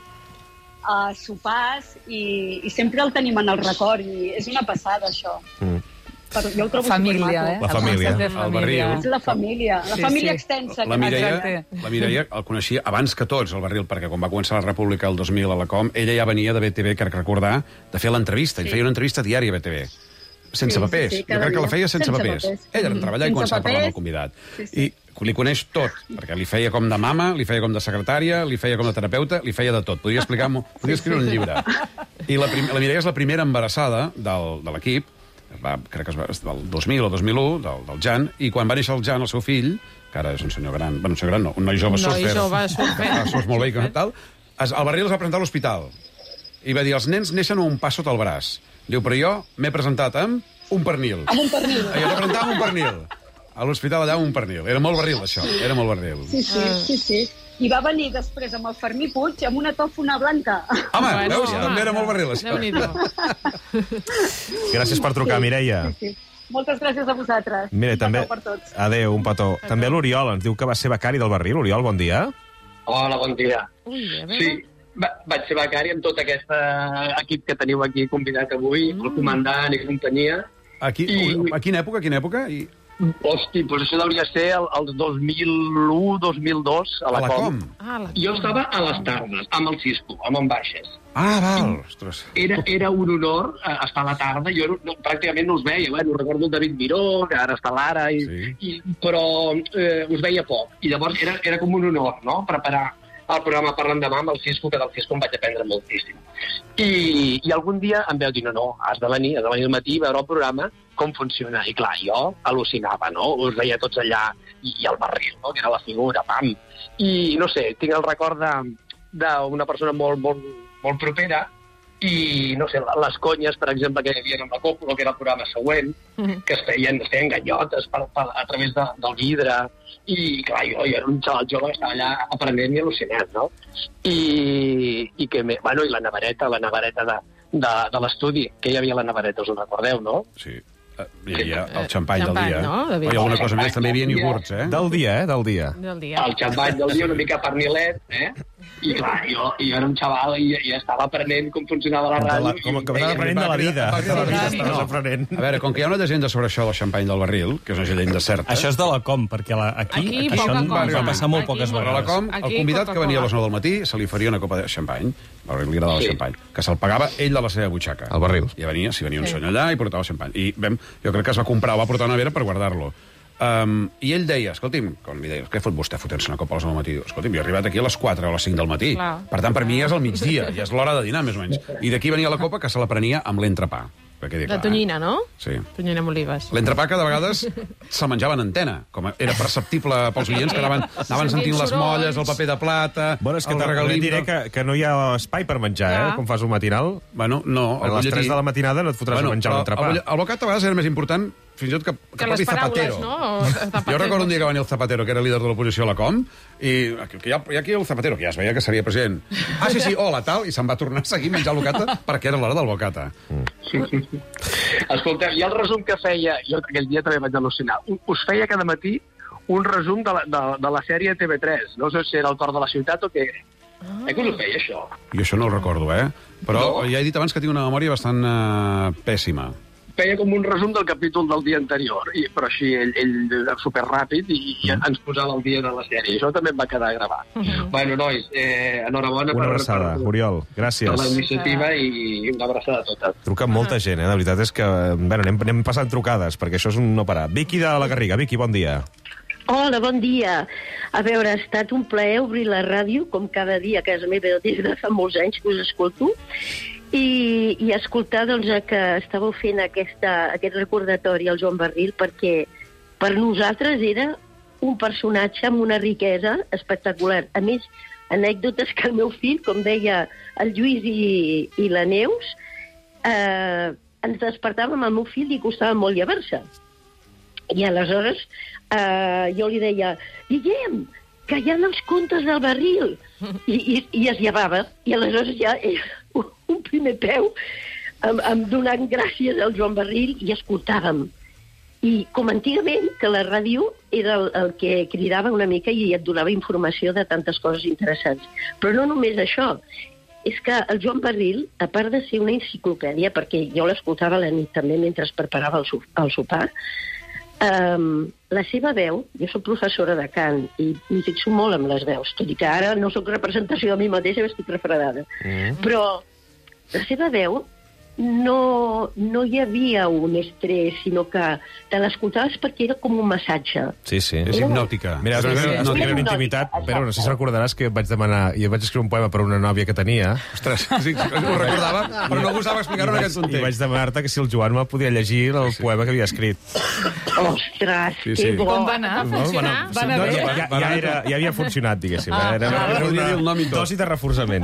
S11: sopars, i sempre el tenim en el record, i és una passada, això. Jo ho trobo
S7: família,
S11: supermaco.
S4: La família, el Barril.
S11: És la família extensa.
S4: La Mireia el coneixia abans que tots, el Barril, perquè quan va començar la República el 2000 a la Com, ella ja venia de BTV, crec recordar, de fer l'entrevista. Ell feia una entrevista diària a BTV. Sense papers. Jo crec que la feia sense papers. Ella era treballar i començar a parlar amb el convidat. I li coneix tot, perquè li feia com de mama, li feia com de secretària, li feia com de terapeuta, li feia de tot. Podria escriure un llibre. I la Mireia és la primera embarassada de l'equip, crec que és del 2000 o 2001, del Jan, i quan va néixer el Jan, el seu fill, que ara és un senyor gran, un noi jove surfer, surf molt bé i tal, el Barril es va presentar a l'hospital i va dir, els nens neixen amb un pas sota el braç. Diu, però jo m'he presentat amb un pernil.
S11: Amb un pernil.
S4: Jo he presentat amb un pernil. A l'hospital allà amb un pernil. Era molt Barril, això. Era molt Barril.
S11: Sí. I va venir després amb el Fermí Puig amb una tòfona blanca.
S4: Home, veus? També era molt Barril, això.
S1: Gràcies per trucar, Mireia.
S11: Sí. Moltes gràcies a vosaltres.
S1: Mira, també... Adéu, un petó. També l'Oriol ens diu que va ser becari del Barril. Oriol, bon dia.
S13: Hola, bon dia. Sí, vaig ser becari amb tot aquest equip que teniu aquí convidat avui, el comandant i companyia.
S4: A quina època?
S13: Hosti, doncs això hauria ser el 2001-2002 a la Com. Jo estava a les tardes, amb el Cisco, amb en Baixes.
S4: Val. Ostres.
S13: Era un honor estar a la tarda. Jo pràcticament no us veia. Bueno, recordo el David Miró, que ara està a l'Ara, però us veia poc. I llavors era com un honor, no?, preparar el programa Parlant demà amb el Cisco, que del Cisco em vaig aprendre moltíssim. I algun dia em veu dir, no, has de venir al matí, veure el programa, com funciona. I clar, jo al·lucinava, no? Us veia tots allà, i el Barril, no?, que era la figura, pam. I, no sé, tinc el record d'una persona molt propera, i, no sé, les conyes, per exemple, que hi havia amb la Còpula, que era el programa següent, que es feien ganyotes a través del vidre, i, clar, jo era un xaval jove que estava allà aprenent i al·lucinant, no? I la nevareta de l'estudi, que hi havia la nevareta, us ho recordeu, no?
S4: Sí. Hi havia el xampany del dia.
S6: No?
S4: I alguna cosa més, també hi havia iogurts, eh?
S1: Del dia.
S13: El xampany del dia, una mica pernilet, I clar, jo era un xaval i estava aprenent com funcionava la ràdio.
S1: Com que estava aprenent de la vida.
S4: A veure, com que hi ha una llegenda sobre això del xampany del Barril, que és una llegenda certa...
S3: Això és de la Com, perquè aquí això va passar molt poques vegades.
S4: A la Com, el convidat que venia a les 9 del matí se li faria una copa de xampany, al Barril li agradava el xampany, que se'l pagava ell de la seva butxaca.
S1: El Barril.
S4: I venia un senyor allà i portava xampany. I vam Jo crec que es va comprar, o va portar a una nevera per guardar-lo. I ell deia, escolti'm, quan li deia, què fot vostè fotent-se una copa a les 9 del matí? Diu, escolti'm, jo he arribat aquí a les 4 o a les 5 del matí.
S6: Clar.
S4: Per tant, per mi ja és al migdia, ja és l'hora de dinar, més o menys. I d'aquí venia la copa que se la prenia amb l'entrepà.
S6: De tonyina, no?
S4: Sí.
S6: Tonyina amb olives.
S4: L'entrepà que de vegades se'l menjava en antena, com era perceptible pels clients que anaven sentint les molles, el paper de plata,
S1: bueno, és que
S4: el regalim...
S1: diré que no hi ha espai per menjar, com fas un matinal.
S4: Bueno, no.
S1: A les 3 de la matinada no et fotràs a menjar l'entrepà.
S4: El bocat a vegades era més important fins i tot que
S6: les paraules,
S4: Zapatero.
S6: No?
S4: Jo recordo un dia que va venir el Zapatero, que era líder de l'oposició a la Com, i hi ha aquí el Zapatero, que ja es veia que seria president. Sí, hola, tal, i se'n va tornar a seguir menjar el bocata perquè era l'hora del bocata.
S13: Escolteu, i el resum que feia, jo aquell dia també vaig al·lucinar, us feia cada matí un resum de la sèrie TV3. No sé si era el cor de la ciutat o què. Que us ho feia, això?
S4: Jo això no ho recordo, Però ja he dit abans que tinc una memòria bastant pèssima.
S13: Feia com un resum del capítol del dia anterior, però així ell superràpid i ens posava el dia de la sèrie. Això també em va quedar gravat. Bueno, nois, enhorabona
S1: una abraçada, Oriol, gràcies.
S13: Per la iniciativa i una abraçada a totes.
S1: Truca molta gent, La veritat és que anem passant trucades, perquè això és un no parar. Vicky de la Garriga. Vicky, bon dia.
S14: Hola, bon dia. A veure, ha estat un plaer obrir la ràdio, com cada dia a casa meva, des de fa molts anys que us escolto, i escoltar que estàveu fent aquest recordatori al Joan Barril, perquè per nosaltres era un personatge amb una riquesa espectacular. A més, anècdotes que el meu fill, com deia el Lluís i la Neus, ens despertàvem amb el meu fill i costava molt llevar-se. I aleshores jo li deia, Guillem, que hi ha els contes del Barril. I es llevava. I aleshores ja un primer peu donant gràcies al Joan Barril i escoltàvem. I com antigament, que la ràdio era el que cridava una mica i et donava informació de tantes coses interessants. Però no només això. És que el Joan Barril, a part de ser una enciclopèdia, perquè jo l'escoltava a la nit també mentre es preparava el sopar, la seva veu, jo soc professora de cant i m'hi fixo molt amb les veus, tot i que ara no soc representació de mi mateixa, estic refredada. Però la seva veu no hi havia un estrès, sinó que te l'escoltaves perquè era com un massatge.
S1: Sí.
S4: És hipnòtica.
S1: Mira, no tinc una intimitat, però no sé si recordaràs que vaig demanar, i vaig escriure un poema per una nòvia que tenia.
S4: Ostres, sí, ho recordava, però no gustava explicar-ho en aquest context.
S1: I vaig demanar-te que si el Joan me podia llegir el poema que havia escrit.
S14: Ostres, que bo.
S6: Com va anar? Va funcionar? Va anar bé?
S1: Ja havia funcionat, diguéssim. Era una dosi de reforçament.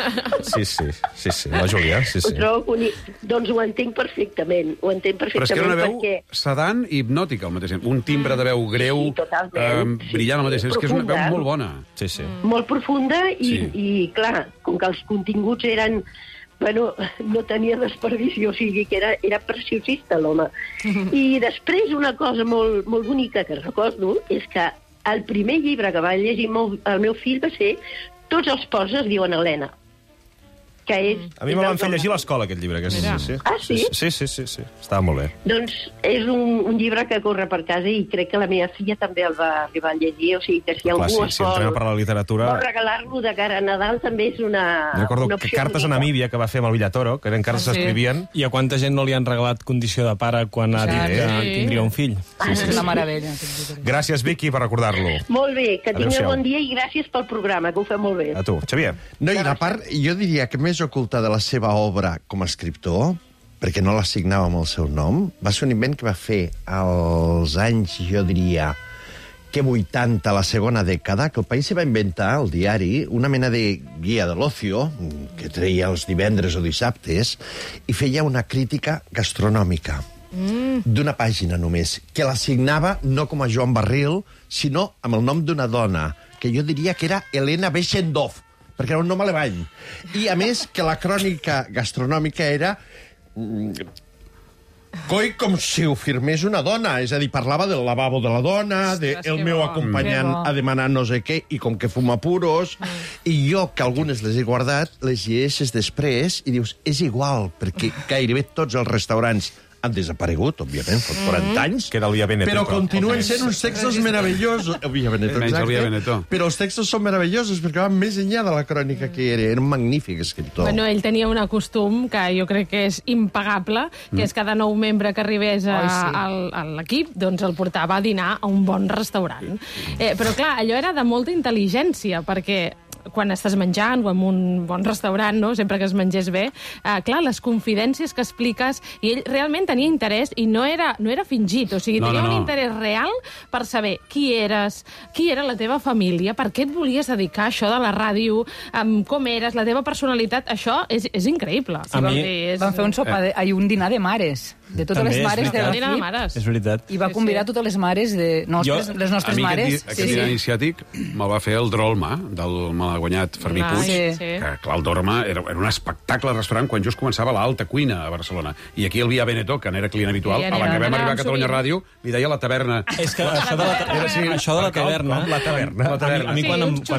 S1: Sí, la Júlia, sí.
S14: Ho trobo bonic. Doncs ho entenc perfectament. Però és
S4: que era una veu sedant i hipnòtica al mateix temps. Un timbre de veu greu, brillant al mateix temps. És que és una veu molt bona.
S1: Sí.
S14: Molt profunda i clar, com que els continguts eren... Bueno, no tenia desperdici, o sigui que era preciosista l'home. I després una cosa molt, molt bonica que recordo és que el primer llibre que va llegir el meu fill va ser Tots els porcs es diuen Helena. Que és...
S1: A mi me van fer llegir a l'escola, aquest llibre.
S14: Sí?
S1: Sí. Estava molt bé.
S14: Doncs és un llibre que corre per casa i crec que la meva filla també el va arribar a llegir, o sigui que si algú es vol
S1: per la literatura...
S14: regalar-lo de cara a Nadal també és una
S1: recordo
S14: una
S1: que Cartes a Namíbia, que va fer amb el Villatoro, que eren cartes que s'escrivien...
S3: I a quanta gent no li han regalat condició de pare quan ha dit que tindria un fill?
S7: És una meravella.
S1: Gràcies, Vicky, per recordar-lo.
S14: Molt bé, que tingueu bon dia i gràcies pel programa, que ho feu molt bé.
S1: A tu, Xavier.
S30: No, i a part, jo diria que més oculta de la seva obra com a escriptor, perquè no l'assignava amb el seu nom, va ser un invent que va fer als anys, jo diria, que 80, la segona dècada, que el País se va inventar, el diari, una mena de guia de l'ocio, que treia els divendres o dissabtes, i feia una crítica gastronòmica. D'una pàgina només, que l'assignava no com a Joan Barril, sinó amb el nom d'una dona, que jo diria que era Helena Bechendorf, perquè era un nom alemany. I, a més, que la crònica gastronòmica era coi com si ho firmés una dona, és a dir, parlava del lavabo de la dona, del meu acompanyant a demanar no sé què, i com que fuma puros, i jo, que algunes les he guardat, les llegeixes després i dius, és igual, perquè gairebé tots els restaurants han desaparegut, òbviament, fa 40 anys.
S1: Que era el Via Veneto.
S30: Però continuen sent uns textos meravellosos. El Via Veneto, exacte. Però els textos són meravellosos perquè van més enllà de la crònica que era un magnífic escriptor.
S6: Bueno, ell tenia un costum que jo crec que és impagable, que és cada nou membre que arribés a l'equip, doncs el portava a dinar a un bon restaurant. Però clar, allò era de molta intel·ligència, perquè quan estàs menjant o en un bon restaurant, no? Sempre que es mengés bé, clar, les confidències que expliques, i ell realment tenia interès i no era fingit, o sigui, tenia un interès real per saber qui eres, qui era la teva família, per què et volies dedicar a això de la ràdio, com eres, la teva personalitat, això és increïble.
S7: Van fer un dinar de mares, de totes les mares de l'equip.
S3: És veritat.
S7: I va convidar totes les mares de les nostres mares.
S4: Aquest dinar iniciàtic me'l va fer el Drolma, me l'ha guanyat Fermí Puig, que clar, el Drolma era un espectacle de restaurant quan just començava l'alta cuina a Barcelona. I aquí el Via Veneto, que n'era client habitual, a la que vam arribar a Catalunya Ràdio, li deia la taverna.
S3: És que això de la taverna... A mi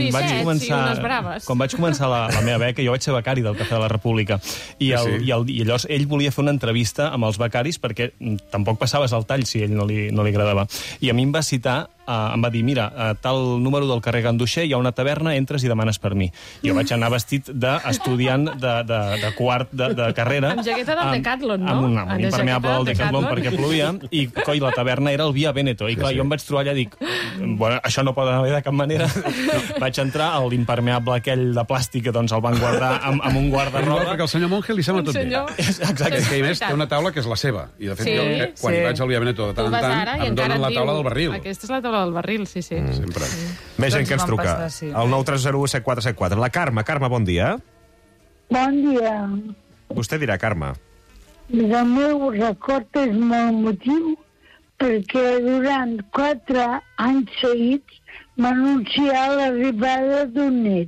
S3: quan vaig començar la meva beca, jo vaig ser becari del Cafè de la República, i llavors ell volia fer una entrevista amb els becaris perquè tampoc passaves el tall si a ell no li agradava. I a mi em va citar, em va dir, mira, a tal número del carrer Ganduixer hi ha una taverna, entres i demanes per mi. Jo vaig anar vestit d'estudiant de quart de carrera.
S6: Amb jaqueta del Decathlon, no?
S3: Amb un impermeable del Decathlon perquè plovia, i coi, la taverna era el Via Veneto. I clar, jo em vaig trobar allà i dic, bueno, això no pot anar bé de cap manera. Vaig entrar, l'impermeable aquell de plàstic, doncs el van guardar amb un guarda-roba.
S4: Perquè al senyor Monge li sembla tot bé.
S3: Exacte.
S4: És que, a més, té una taula que és la seva. I, de fet, jo, quan hi vaig al Via Veneto de tant en tant, em donen la taula del barril.
S6: Aquesta és la taula del barril, sí.
S4: Sempre.
S1: Més gent que ens truca. El 9301474. La Carme. Carme, bon dia.
S15: Bon dia.
S1: Vostè dirà, Carme.
S15: El meu record és molt emotiu perquè durant 4 anys seguits m'anuncià l'arribada d'un net.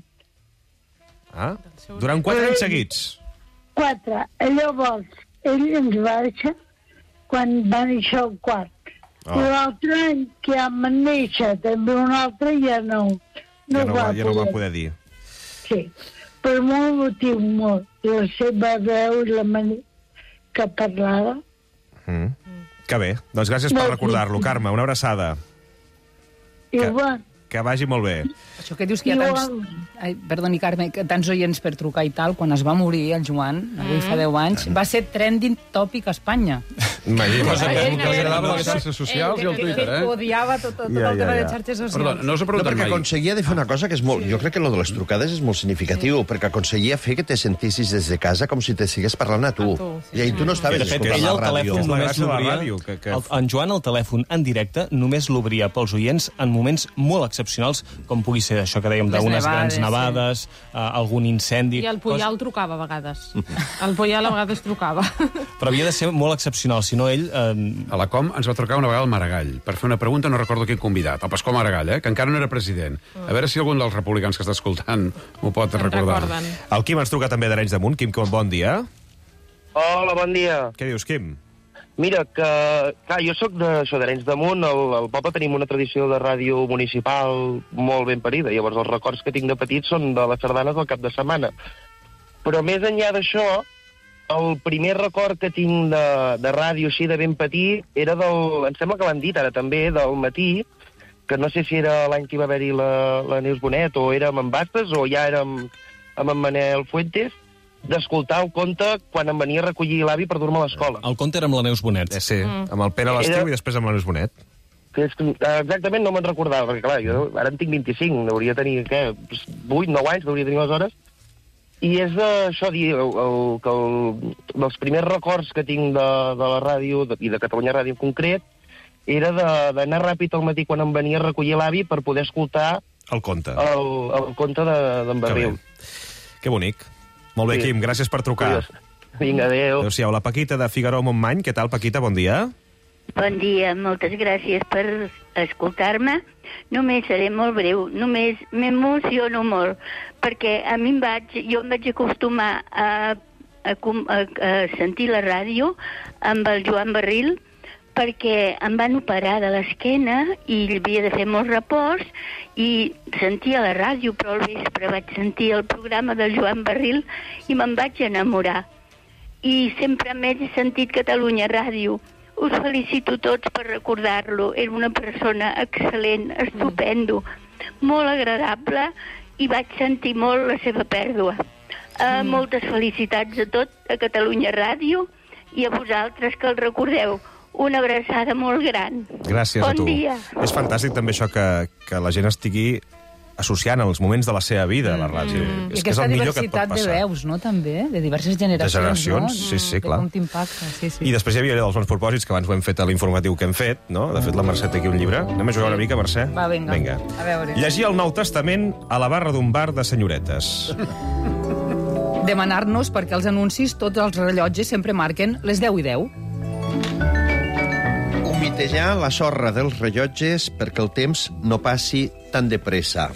S1: Durant 4 anys seguits?
S15: 4. Llavors, ell ens va deixar quan va néixer el quart. L'altre any que ja van néixer també un altre ja no
S1: va poder dir.
S15: Sí, però molt emotiu, molt. La seva veu i la manera que parlava.
S1: Que bé. Doncs gràcies per recordar-lo, Carme. Una abraçada. Que vagi molt bé.
S7: Això que dius que hi ha tants... Perdoni, Carme, que tants oients per trucar i tal, quan es va morir el Joan, avui fa 10 anys, va ser trending tòpic a Espanya.
S4: Cosa que li agradava les xarxes socials i el Twitter,
S7: Que odiava tot el tema de xarxes socials.
S4: Perdó, no us he preguntat mai.
S30: Perquè aconseguia de fer una cosa que és molt... Jo crec que lo de les trucades és molt significatiu, perquè aconseguia fer que te sentissis des de casa com si t'estigués parlant a tu. I tu no estaves escoltant la ràdio.
S3: En Joan, el telèfon en directe, només l'obria pels oients en moments molt excepcionals, com pugui ser això que dèiem d'unes grans nevades, algun incendi...
S6: I el Puyal trucava a vegades. El Puyal a vegades trucava.
S3: Però havia de ser molt excepcional, si no ell...
S4: A la Com ens va trucar una vegada el Maragall per fer una pregunta, no recordo quin convidat, el Pasqual Maragall, que encara no era president. A veure si algun dels republicans que està escoltant m'ho pot recordar.
S1: El Quim ens truca també d'Arenys de Munt. Quim, bon dia.
S16: Hola, bon dia.
S1: Què dius, Quim?
S16: Mira, que clar, jo sóc d'Arenys de Munt, al poble tenim una tradició de ràdio municipal molt ben parida, llavors els records que tinc de petit són de les sardanes del cap de setmana. Però més enllà d'això, el primer record que tinc de ràdio així de ben petit era em sembla que l'han dit ara també, del matí, que no sé si era l'any que va haver-hi la Neus Bonet, o era amb en Bastes, o ja era amb en Manel Fuentes, d'escoltar el conte quan em venia a recollir l'avi per dur-me a l'escola.
S3: El conte era amb la Neus Bonet.
S1: Sí, amb el Pere a l'estiu i després amb la Neus Bonet.
S16: Exactament no me'n recordava, perquè clar, jo ara en tinc 25, hauria de tenir, 8, 9 anys, hauria de tenir aleshores. I és això, que dels primers records que tinc de la ràdio, i de Catalunya Ràdio en concret, era d'anar ràpid al matí quan em venia a recollir l'avi per poder escoltar
S1: el conte
S16: d'en Barril.
S1: Que bonic. Molt bé, Quim, gràcies per trucar.
S16: Vinga, adéu.
S1: Adéu-siau. La Paquita de Figaró-Montmany. Què tal, Paquita? Bon dia.
S9: Bon dia, moltes gràcies per escoltar-me. Només seré molt breu, només m'emociono molt, perquè jo em vaig acostumar a sentir la ràdio amb el Joan Barril, perquè em van operar de l'esquena i havia de fer molt repòs i sentia la ràdio, però al vespre vaig sentir el programa del Joan Barril i me'n vaig enamorar. i sempre amb ell he sentit Catalunya Ràdio. Us felicito tots per recordar-lo. Era una persona excel·lent, estupendo, molt agradable, i vaig sentir molt la seva pèrdua. Moltes felicitats a tot, a Catalunya Ràdio, i a vosaltres que el recordeu. Una abraçada molt gran.
S1: Gràcies a tu.
S9: Bon dia.
S1: És fantàstic també això que la gent estigui associant els moments de la seva vida a la ràdio.
S7: I aquesta diversitat de veus, no?, també, de diverses generacions.
S1: De generacions, sí, clar.
S7: Com t'impacta, sí.
S1: I després hi havia els bons propòsits, que abans ho hem fet a l'informatiu que hem fet, no? De fet, la Mercè té aquí un llibre. Anem a jugar una mica, Mercè?
S7: Va, vinga. A veure.
S1: Llegir el Nou Testament a la barra d'un bar de senyoretes.
S7: Demanar-nos perquè els anuncis, tots els rellotges sempre marquen les 10:10.
S30: Humitejar la sorra dels rellotges perquè el temps no passi tan de pressa.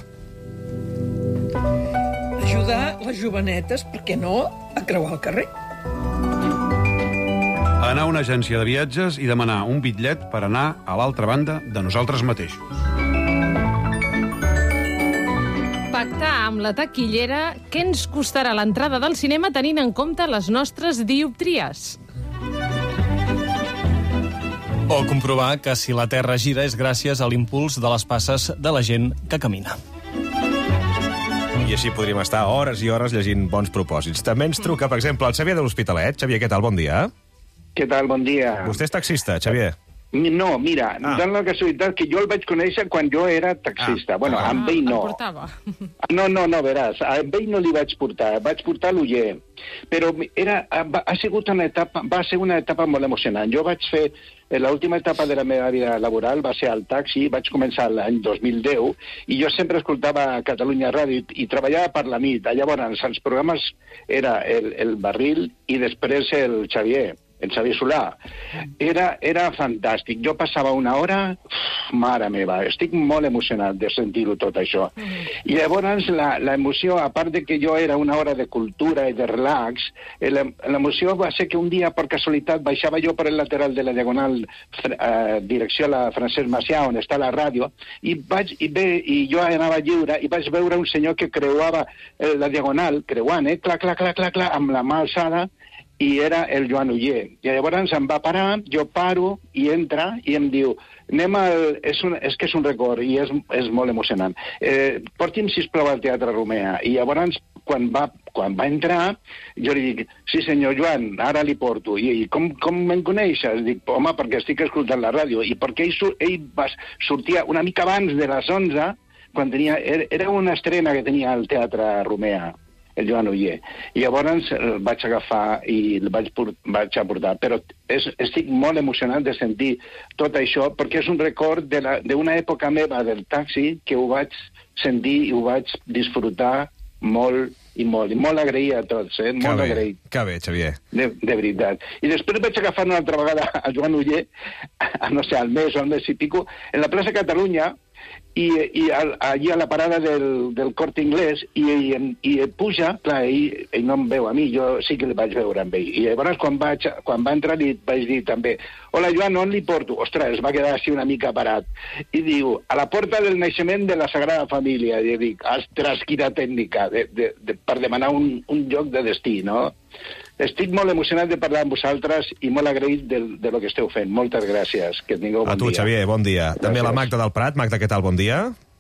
S8: Ajudar les jovenetes, per què no, a creuar el carrer.
S4: Anar a una agència de viatges i demanar un bitllet per anar a l'altra banda de nosaltres mateixos.
S6: Pactar amb la taquillera què ens costarà l'entrada del cinema tenint en compte les nostres dioptries.
S3: O comprovar que si la Terra gira és gràcies a l'impuls de les passes de la gent que camina.
S1: I així podríem estar hores i hores llegint bons propòsits. També ens truca, per exemple, el Xavier de l'Hospitalet. Xavier, què tal? Bon dia.
S17: Què tal? Bon dia.
S1: Vostè és taxista, Xavier?
S17: No, mira, dona la casualitat que jo el vaig conèixer quan jo era taxista. Bueno, amb ell no.
S6: El portava.
S17: No, veràs, amb ell no li vaig portar l'Uller. Però va ser una etapa molt emocionant. Jo vaig fer, l'última etapa de la meva vida laboral va ser al taxi, vaig començar l'any 2010, i jo sempre escoltava Catalunya Ràdio i treballava per la nit. Llavors, els programes era el Barril i després el Xavier Solà. Era fantàstic. Jo passava una hora, mare meva, estic molt emocionat de sentir-ho tot això. I llavors l'emoció, a part de que jo era una hora de cultura i de relax, l'emoció va ser que un dia, per casualitat, baixava jo per el lateral de la Diagonal, direcció a la Francesc Macià, on està la ràdio, i jo anava lliure i vaig veure un senyor que creuava la Diagonal, creuant, clac, amb la mà alçada, i era el Joan Uller. I llavors em va parar, jo paro, i entra, i em diu, és que és un record, i és molt emocionant. Porti'm, sisplau, al Teatre Romea. I llavors, quan va entrar, jo li dic, sí, senyor Joan, ara li porto. I com me'n coneixes? Dic, home, perquè estic escoltant la ràdio. I perquè ell sortia una mica abans de les 11, quan era una estrena que tenia al Teatre Romea, el Joan Uller. I llavors el vaig agafar i el vaig aportar. Però estic molt emocionat de sentir tot això, perquè és un record d'una època meva del taxi que ho vaig sentir i ho vaig disfrutar molt i molt. I molt agraït a tots, molt agraït.
S1: Que bé, Xavier.
S17: De veritat. I després vaig agafar una altra vegada a Joan Uller, no sé, al mes i pico, en la plaça Catalunya, i allí a la parada del Corte Inglés, i puja, clar, ell no em veu a mi, jo sí que el vaig veure amb ell. I llavors, quan va entrar, li vaig dir també, hola, Joan, on li porto? Ostres, es va quedar així una mica parat. I diu, a la porta del naixement de la Sagrada Família. I dic, ostres, quina tècnica, per demanar un lloc de destí, no? Estic molt emocionat de parlar amb vosaltres i molt agraït de lo que esteu fent. Moltes gràcies. Que tingueu bon dia.
S1: A tu, Xavier, bon dia. Gràcies. També la Magda del Prat. Magda, què tal? Bon dia.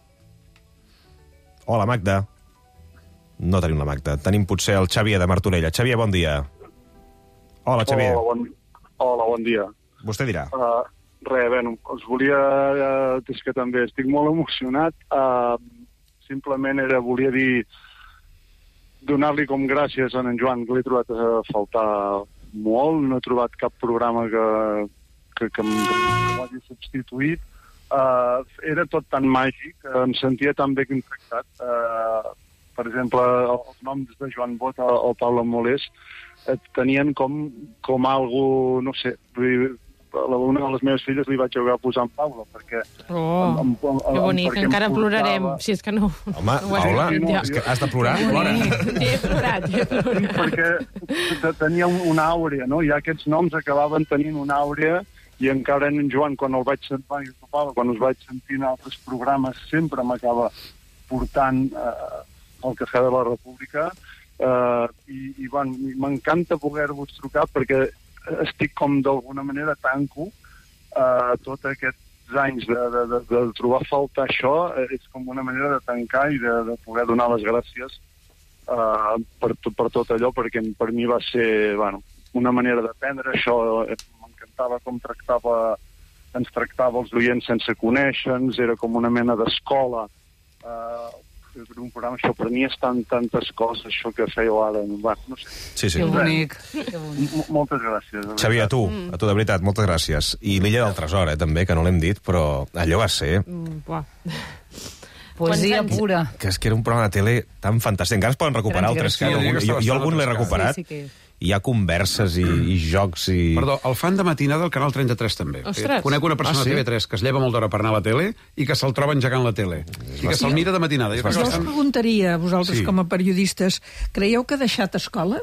S1: Hola, Magda. No tenim la Magda. Tenim potser el Xavier de Martorella. Xavier, bon dia. Hola, Xavier.
S18: Hola, bon dia.
S1: Vostè dirà.
S18: Us volia... És que també estic molt emocionat. Simplement volia dir... donar-li com gràcies a en Joan, que l'he trobat a faltar molt. No he trobat cap programa que m'ho hagi substituït. Era tot tan màgic, em sentia tan bé contractat. Per exemple, els noms de Joan Bota o Paula Molés tenien com algo, no sé, una de les meves filles li vaig haver a posar en Paula, perquè...
S6: que bonic, encara plorarem, si és que no...
S1: Home, Paula, és que has de plorar? Plora.
S6: He plorat.
S18: Perquè tenia una àurea, no? I aquests noms acabaven tenint una àurea, i encara en Joan, quan el vaig sentir, quan us vaig sentir en altres programes, sempre m'acaba portant al Cafè de la República, I m'encanta poder-vos trucar perquè estic com d'alguna manera tanco tot aquests anys de trobar a faltar això, és com una manera de tancar i de poder donar les gràcies per tot allò, perquè per mi va ser una manera d'aprendre això. M'encantava com ens tractava els oients sense conèixer-nos, era com una mena d'escola. Per un programa, això per mi és tantes coses, això que fèieu ara. No sé.
S1: Sí.
S7: Que bonic.
S18: Moltes gràcies.
S1: Xavi, a tu, de veritat, moltes gràcies. I l'Illa del Tresor, també, que no l'hem dit, però allò va ser...
S7: Poesia pura.
S1: Que és que era un programa de tele tan fantàstic. Encara es poden recuperar altres casos. Jo algun l'he recuperat. Hi ha converses i jocs i...
S4: Perdó, el fan de matinada del Canal 33 també.
S6: Ostres.
S4: Conec una persona a TV3 que es lleva molt d'hora per anar a la tele i que se'l troba engegant la tele. I que se'l mira de matinada.
S8: Jo us preguntaria, vosaltres com a periodistes, creieu que ha deixat escola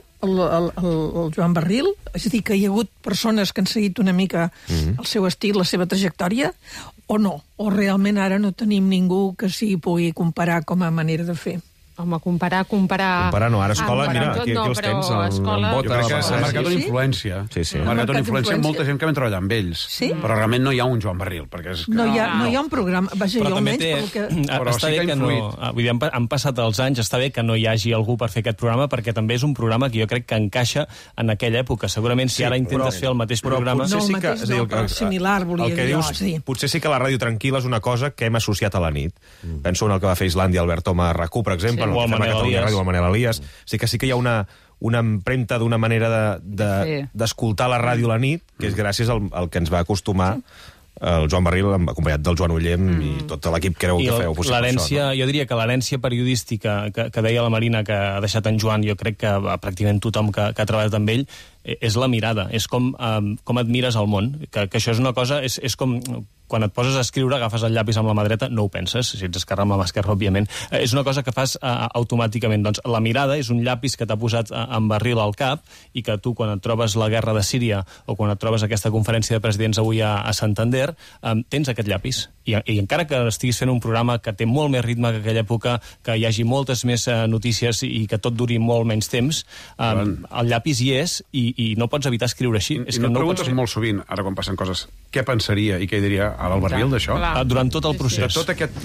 S8: el Joan Barril? És a dir, que hi ha hagut persones que han seguit una mica el seu estil, la seva trajectòria, o no? O realment ara no tenim ningú que s'hi pugui comparar com a manera de fer?
S6: Home, comparar...
S1: Comparar no, ara escola, mira, aquí els tens, el
S4: Jo crec que s'ha marcat una influència.
S1: Sí.
S4: Ha marcat una influència amb molta gent que vam treballar amb ells.
S8: Sí?
S4: Però realment no hi ha un Joan Barril, perquè és que...
S8: No hi ha un programa, vaja, jo almenys...
S3: Està bé que no... Vull dir, han passat els anys, està bé que no hi hagi algú per fer aquest programa, perquè també és un programa que jo crec que encaixa en aquella època. Segurament si ara intentes fer el mateix programa...
S8: No, el mateix no, però similar, volia dir jo.
S1: Potser sí que la ràdio tranquil·la és una cosa que hem associat a la nit. Penso en el que va fer Islàndia, Albert Toma RAC1, per exemple,
S3: o el Manel Elias.
S1: O el Manel Elias. Sí que hi ha una empremta d'una manera d'escoltar la ràdio a la nit, que és gràcies al que ens va acostumar el Joan Barril, acompanyat del Joan Ullem i tot l'equip que feu possible això.
S3: Jo diria que l'herència periodística que deia la Marina, que ha deixat en Joan, jo crec que pràcticament tothom que ha treballat amb ell, és la mirada, és com admires el món, que això és una cosa, és com... Quan et poses a escriure, agafes el llapis amb la mà dreta, no ho penses, si ets esquerra amb la mà esquerra, òbviament. És una cosa que fas automàticament. Doncs la mirada és un llapis que t'ha posat en Barril al cap i que tu, quan et trobes la guerra de Síria o quan et trobes aquesta conferència de presidents avui a Santander, tens aquest llapis. I encara que estiguis fent un programa que té molt més ritme que aquella època, que hi hagi moltes més notícies i que tot duri molt menys temps, el llapis hi és i no pots evitar escriure així.
S4: I no et preguntes molt sovint, ara quan passen coses, què pensaria i què diria a l'Albarril d'això?
S3: Durant tot el procés.
S4: Tot aquest...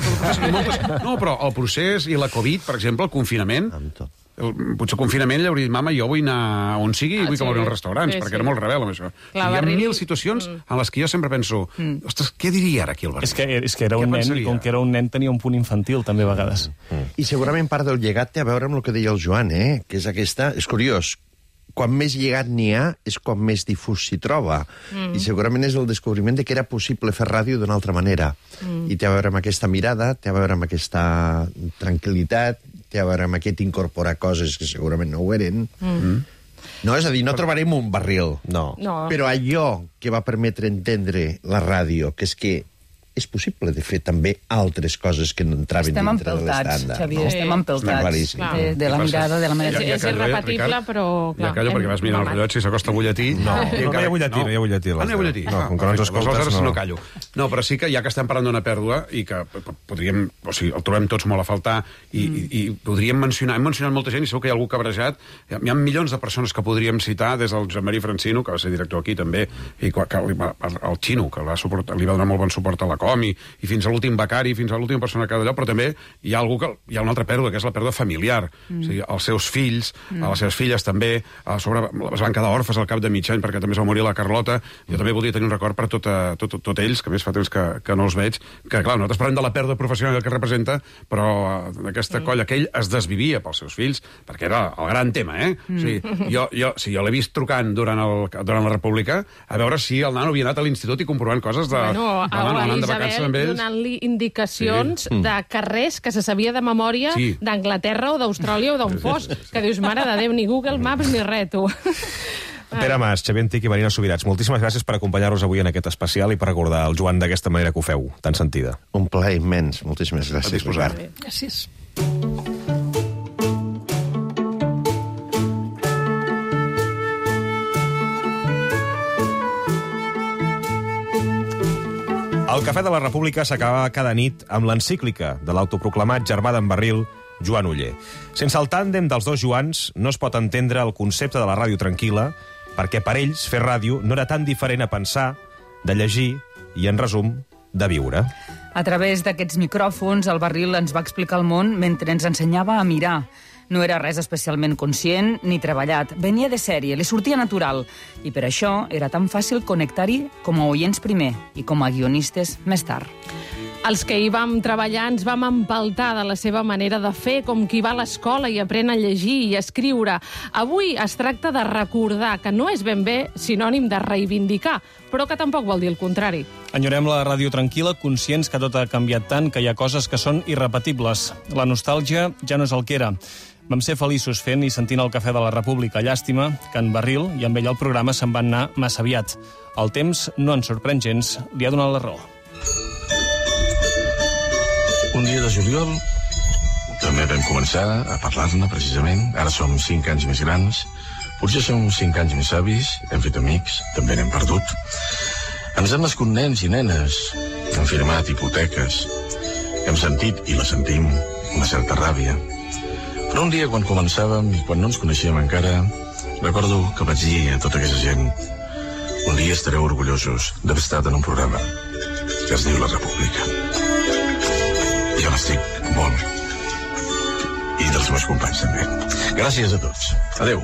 S4: No, però el procés i la Covid, per exemple, el confinament... Potser el confinament ell hauria dit, mama, jo vull anar on sigui i vull que m'obrin els restaurants, perquè era molt rebel amb això. Hi ha mil situacions en les que jo sempre penso, ostres, què diria ara aquí el Barril?
S3: És que era un nen, i com que era un nen tenia un punt infantil, també, a vegades.
S30: I segurament part del llegat té a veure amb el que deia el Joan, que és aquesta... És curiós, quan més llegat n'hi ha, és quan més difús s'hi troba. I segurament és el descobriment de que era possible fer ràdio d'una altra manera. I té a veure amb aquesta mirada, té a veure amb aquesta tranquil·litat, té a veure amb aquest incorporar coses que segurament no ho eren. No, és a dir, no trobarem un Barril, no. Però allò que va permetre entendre la ràdio, que és que és possible de fer també altres coses que no entraven dintre de l'estàndard.
S7: Xavier, estem empeltats de la mirada, de la manera...
S6: És irrepetible, però...
S4: Ja callo, perquè vas mirant el rellotge, si s'acosta el butlletí...
S1: No hi ha butlletí. No hi ha butlletí. Com que no ens escoltes,
S4: aleshores no callo. No, però sí que ja que estem parlant d'una pèrdua i que podríem... O sigui, el trobem tots molt a faltar i podríem mencionar... Hem mencionat molta gent i segur que hi ha algú cabrejat. Hi ha milions de persones que podríem citar, des del Josep Maria Francino, que va ser director aquí també, i el Xino, que li va donar molt bon suport a la Com, i fins a l'últim becari, fins a l'última persona que d'allò, però també hi ha hi ha una altra pèrdua, que és la pèrdua familiar. O sigui, els seus fills, les seves filles també, a sobre es van quedar orfes al cap de mig any perquè també es va morir la Carlota. Jo també voldria tenir un record per tot ells, que més fa temps que no els veig, que clar, nosaltres parlem de la pèrdua professional que representa, però aquesta colla que ell es desvivia pels seus fills, perquè era el gran tema, O sigui, jo l'he vist trucant durant la República a veure si el nano havia anat a l'institut i comprovant coses de...
S6: Anant de vacances amb ells, donant-li indicacions de carrers que se sabia de memòria d'Anglaterra o d'Austràlia o d'on fos, que dius, mare de Déu, ni Google Maps ni res, tu.
S1: Pere Mas, Xavier Antich i Marina Subirats, moltíssimes gràcies per acompanyar-nos avui en aquest especial i per recordar el Joan d'aquesta manera que ho feu, tan sentida.
S30: Un plaer immens, moltíssimes gràcies.
S8: Gràcies.
S1: El Cafè de la República s'acaba cada nit amb l'encíclica de l'autoproclamat germà d'en Barril, Joan Oller. Sense el tàndem dels dos Joans no es pot entendre el concepte de la ràdio tranquil·la, perquè per ells fer ràdio no era tan diferent a pensar, de llegir i, en resum, de viure.
S7: A través d'aquests micròfons, el Barril ens va explicar el món mentre ens ensenyava a mirar. No era res especialment conscient ni treballat. Venia de sèrie, li sortia natural. I per això era tan fàcil connectar-hi com a oients primer i com a guionistes més tard.
S6: Els que hi vam treballar ens vam empaltar de la seva manera de fer, com qui va a l'escola i aprèn a llegir i a escriure. Avui es tracta de recordar, que no és ben bé sinònim de reivindicar, però que tampoc vol dir el contrari.
S3: Enyorem la ràdio tranquil·la, conscients que tot ha canviat tant que hi ha coses que són irrepetibles. La nostàlgia ja no és el que era. Vam ser feliços fent i sentint el Cafè de la República. Llàstima que en Barril i amb ell el programa se'n van anar massa aviat. El temps no ens sorprèn gens, li ha donat la raó.
S12: Un dia de juliol també vam començar a parlar-ne, precisament. Ara som 5 anys més grans. Potser som 5 anys més savis. Hem fet amics, també n'hem perdut. Ens han nascut nens i nenes. Hem firmat hipoteques. Hem sentit, i la sentim, una certa ràbia. Però un dia, quan començàvem i quan no ens coneixíem encara, recordo que vaig dir a tota aquesta gent: un dia estareu orgullosos d'haver estat en un programa que es diu La República. Jo n'estic molt. I dels meus companys també. Gràcies a tots. Adéu.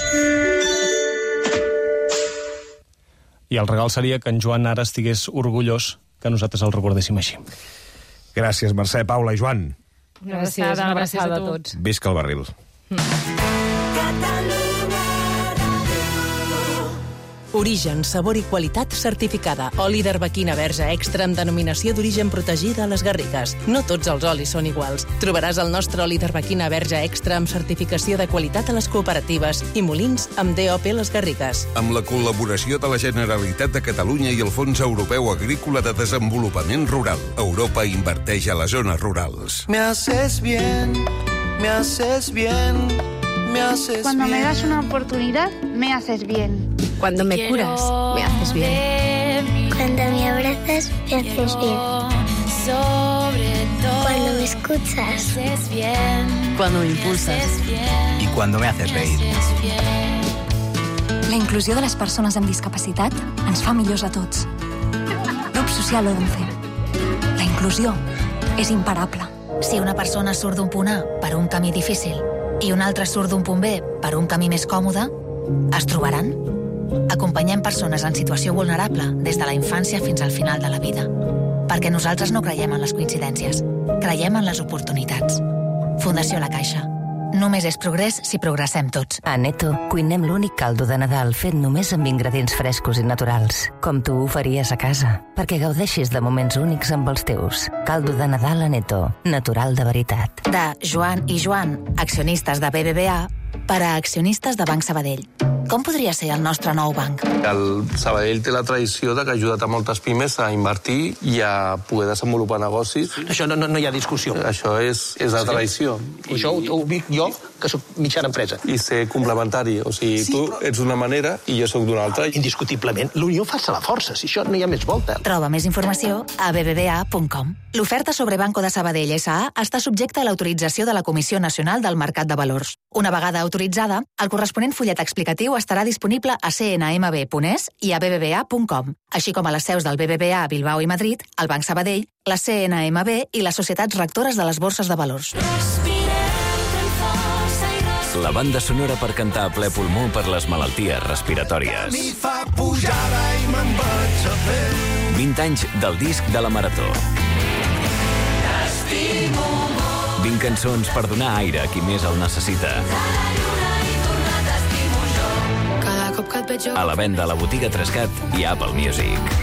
S3: I el regal seria que en Joan ara estigués orgullós que nosaltres el recordéssim així.
S1: Gràcies, Mercè, Paula i Joan.
S7: Gràcies, una abraçada a tots.
S1: Visca el Barril.
S19: Origen, sabor i qualitat certificada. Oli d'arbequina verge extra amb denominació d'origen protegida a les Garrigues. No tots els olis són iguals. Trobaràs el nostre oli d'arbequina verge extra amb certificació de qualitat a les cooperatives i molins amb DOP Les Garrigues.
S31: Amb la col·laboració de la Generalitat de Catalunya i el Fons Europeu Agrícola de Desenvolupament Rural. Europa inverteix a les zones rurals.
S20: Me haces bien, me haces bien, me haces bien.
S21: Cuando me das una oportunidad, me haces bien.
S22: Cuando me curas, me haces bien.
S23: Cuando me abrazas, me haces bien. Cuando me escuchas, me haces bien.
S22: Cuando me impulsas.
S24: Y cuando me haces reír.
S25: La inclusió de les persones amb discapacitat ens fa millors a tots. Grup Social 11. La inclusió és imparable.
S26: Si una persona surt d'un punt A per un camí difícil i una altra surt d'un punt B per un camí més còmode, es trobaran? Acompanyem persones en situació vulnerable des de la infància fins al final de la vida. Perquè nosaltres no creiem en les coincidències. Creiem en les oportunitats. Fundació La Caixa. Només és progrés si progressem tots.
S27: A Neto cuinem l'únic caldo de Nadal fet només amb ingredients frescos i naturals, com tu ho faries a casa, perquè gaudeixis de moments únics amb els teus. Caldo de Nadal a Neto, natural de veritat.
S26: De Joan i Joan, accionistes de BBVA, per a accionistes de Banc Sabadell. Com podria ser el nostre nou banc?
S28: El Sabadell té la tradició de que ha ajudat a moltes pimes a invertir i a poder desenvolupar negocis.
S29: Això no hi ha discussió.
S28: Això és la tradició.
S29: Això ho dic jo, que soc mitjana empresa.
S28: I ser complementari. O sigui, sí, tu ets d'una manera i jo soc d'una altra.
S29: Indiscutiblement, l'unió fa la força. Si això no hi ha més volta.
S26: Troba més informació a bbva.com. L'oferta sobre Banco de Sabadell S.A. està subjecta a l'autorització de la Comissió Nacional del Mercat de Valors. Una vegada autoritzada, el corresponent fullet explicatiu estarà disponible a cnmb.es i a bbva.com, així com a les seus del BBVA a Bilbao i Madrid, el Banc Sabadell, la CNMB i les societats rectores de les borses de valors.
S33: La banda sonora per cantar a ple pulmó per les malalties respiratòries.
S20: Mi fa pujada i me'n vaig a fer.
S33: 20 anys del disc de la Marató. 20 cançons per donar aire a qui més el necessita. A la venda a la botiga Trescat i Apple Music.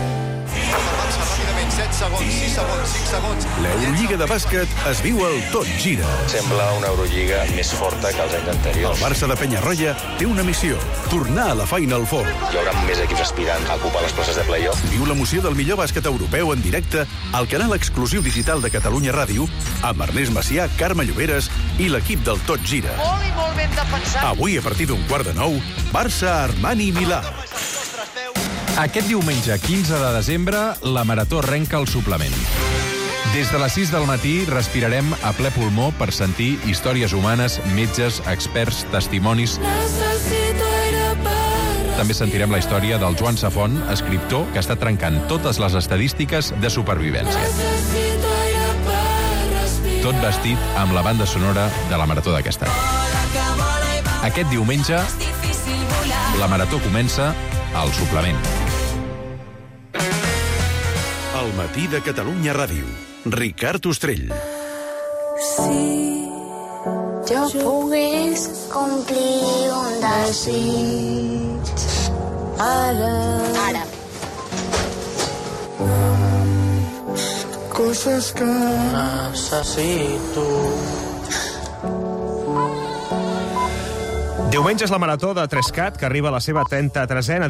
S34: 7 segons, 6 segons, 5 segons.
S31: L'Eurolliga de bàsquet es viu al Tot Gira.
S35: Sembla una Eurolliga més forta que els anys anteriors.
S31: El Barça de Penyarroia té una missió: tornar a la Final Four.
S35: Hi haurà més equips aspirants a ocupar les places de play-off.
S31: Viu l'emoció del millor bàsquet europeu en directe al canal exclusiu digital de Catalunya Ràdio amb Ernest Macià, Carme Lloberes i l'equip del Tot Gira.
S21: Molt i molt ben defensat.
S31: Avui, a partir d'un 8:45, Barça-Armani-Milà.
S36: Aquest diumenge 15 de desembre, la Marató arrenca el suplement.
S2: Des de les 6 del matí respirarem a ple pulmó per sentir històries humanes, metges, experts, testimonis. També sentirem la història del Joan Safont, escriptor que està trencant totes les estadístiques de supervivència. Tot vestit amb la banda sonora de la Marató d'aquest any. Aquest diumenge, la Marató comença al Suplement.
S31: El matí de Catalunya Ràdio. Ricard Ostrell.
S23: Si jo pogués complir un desig ara.
S20: Coses que necessito.
S1: Diumenge és la Marató de 3CAT, que arriba a la seva 33a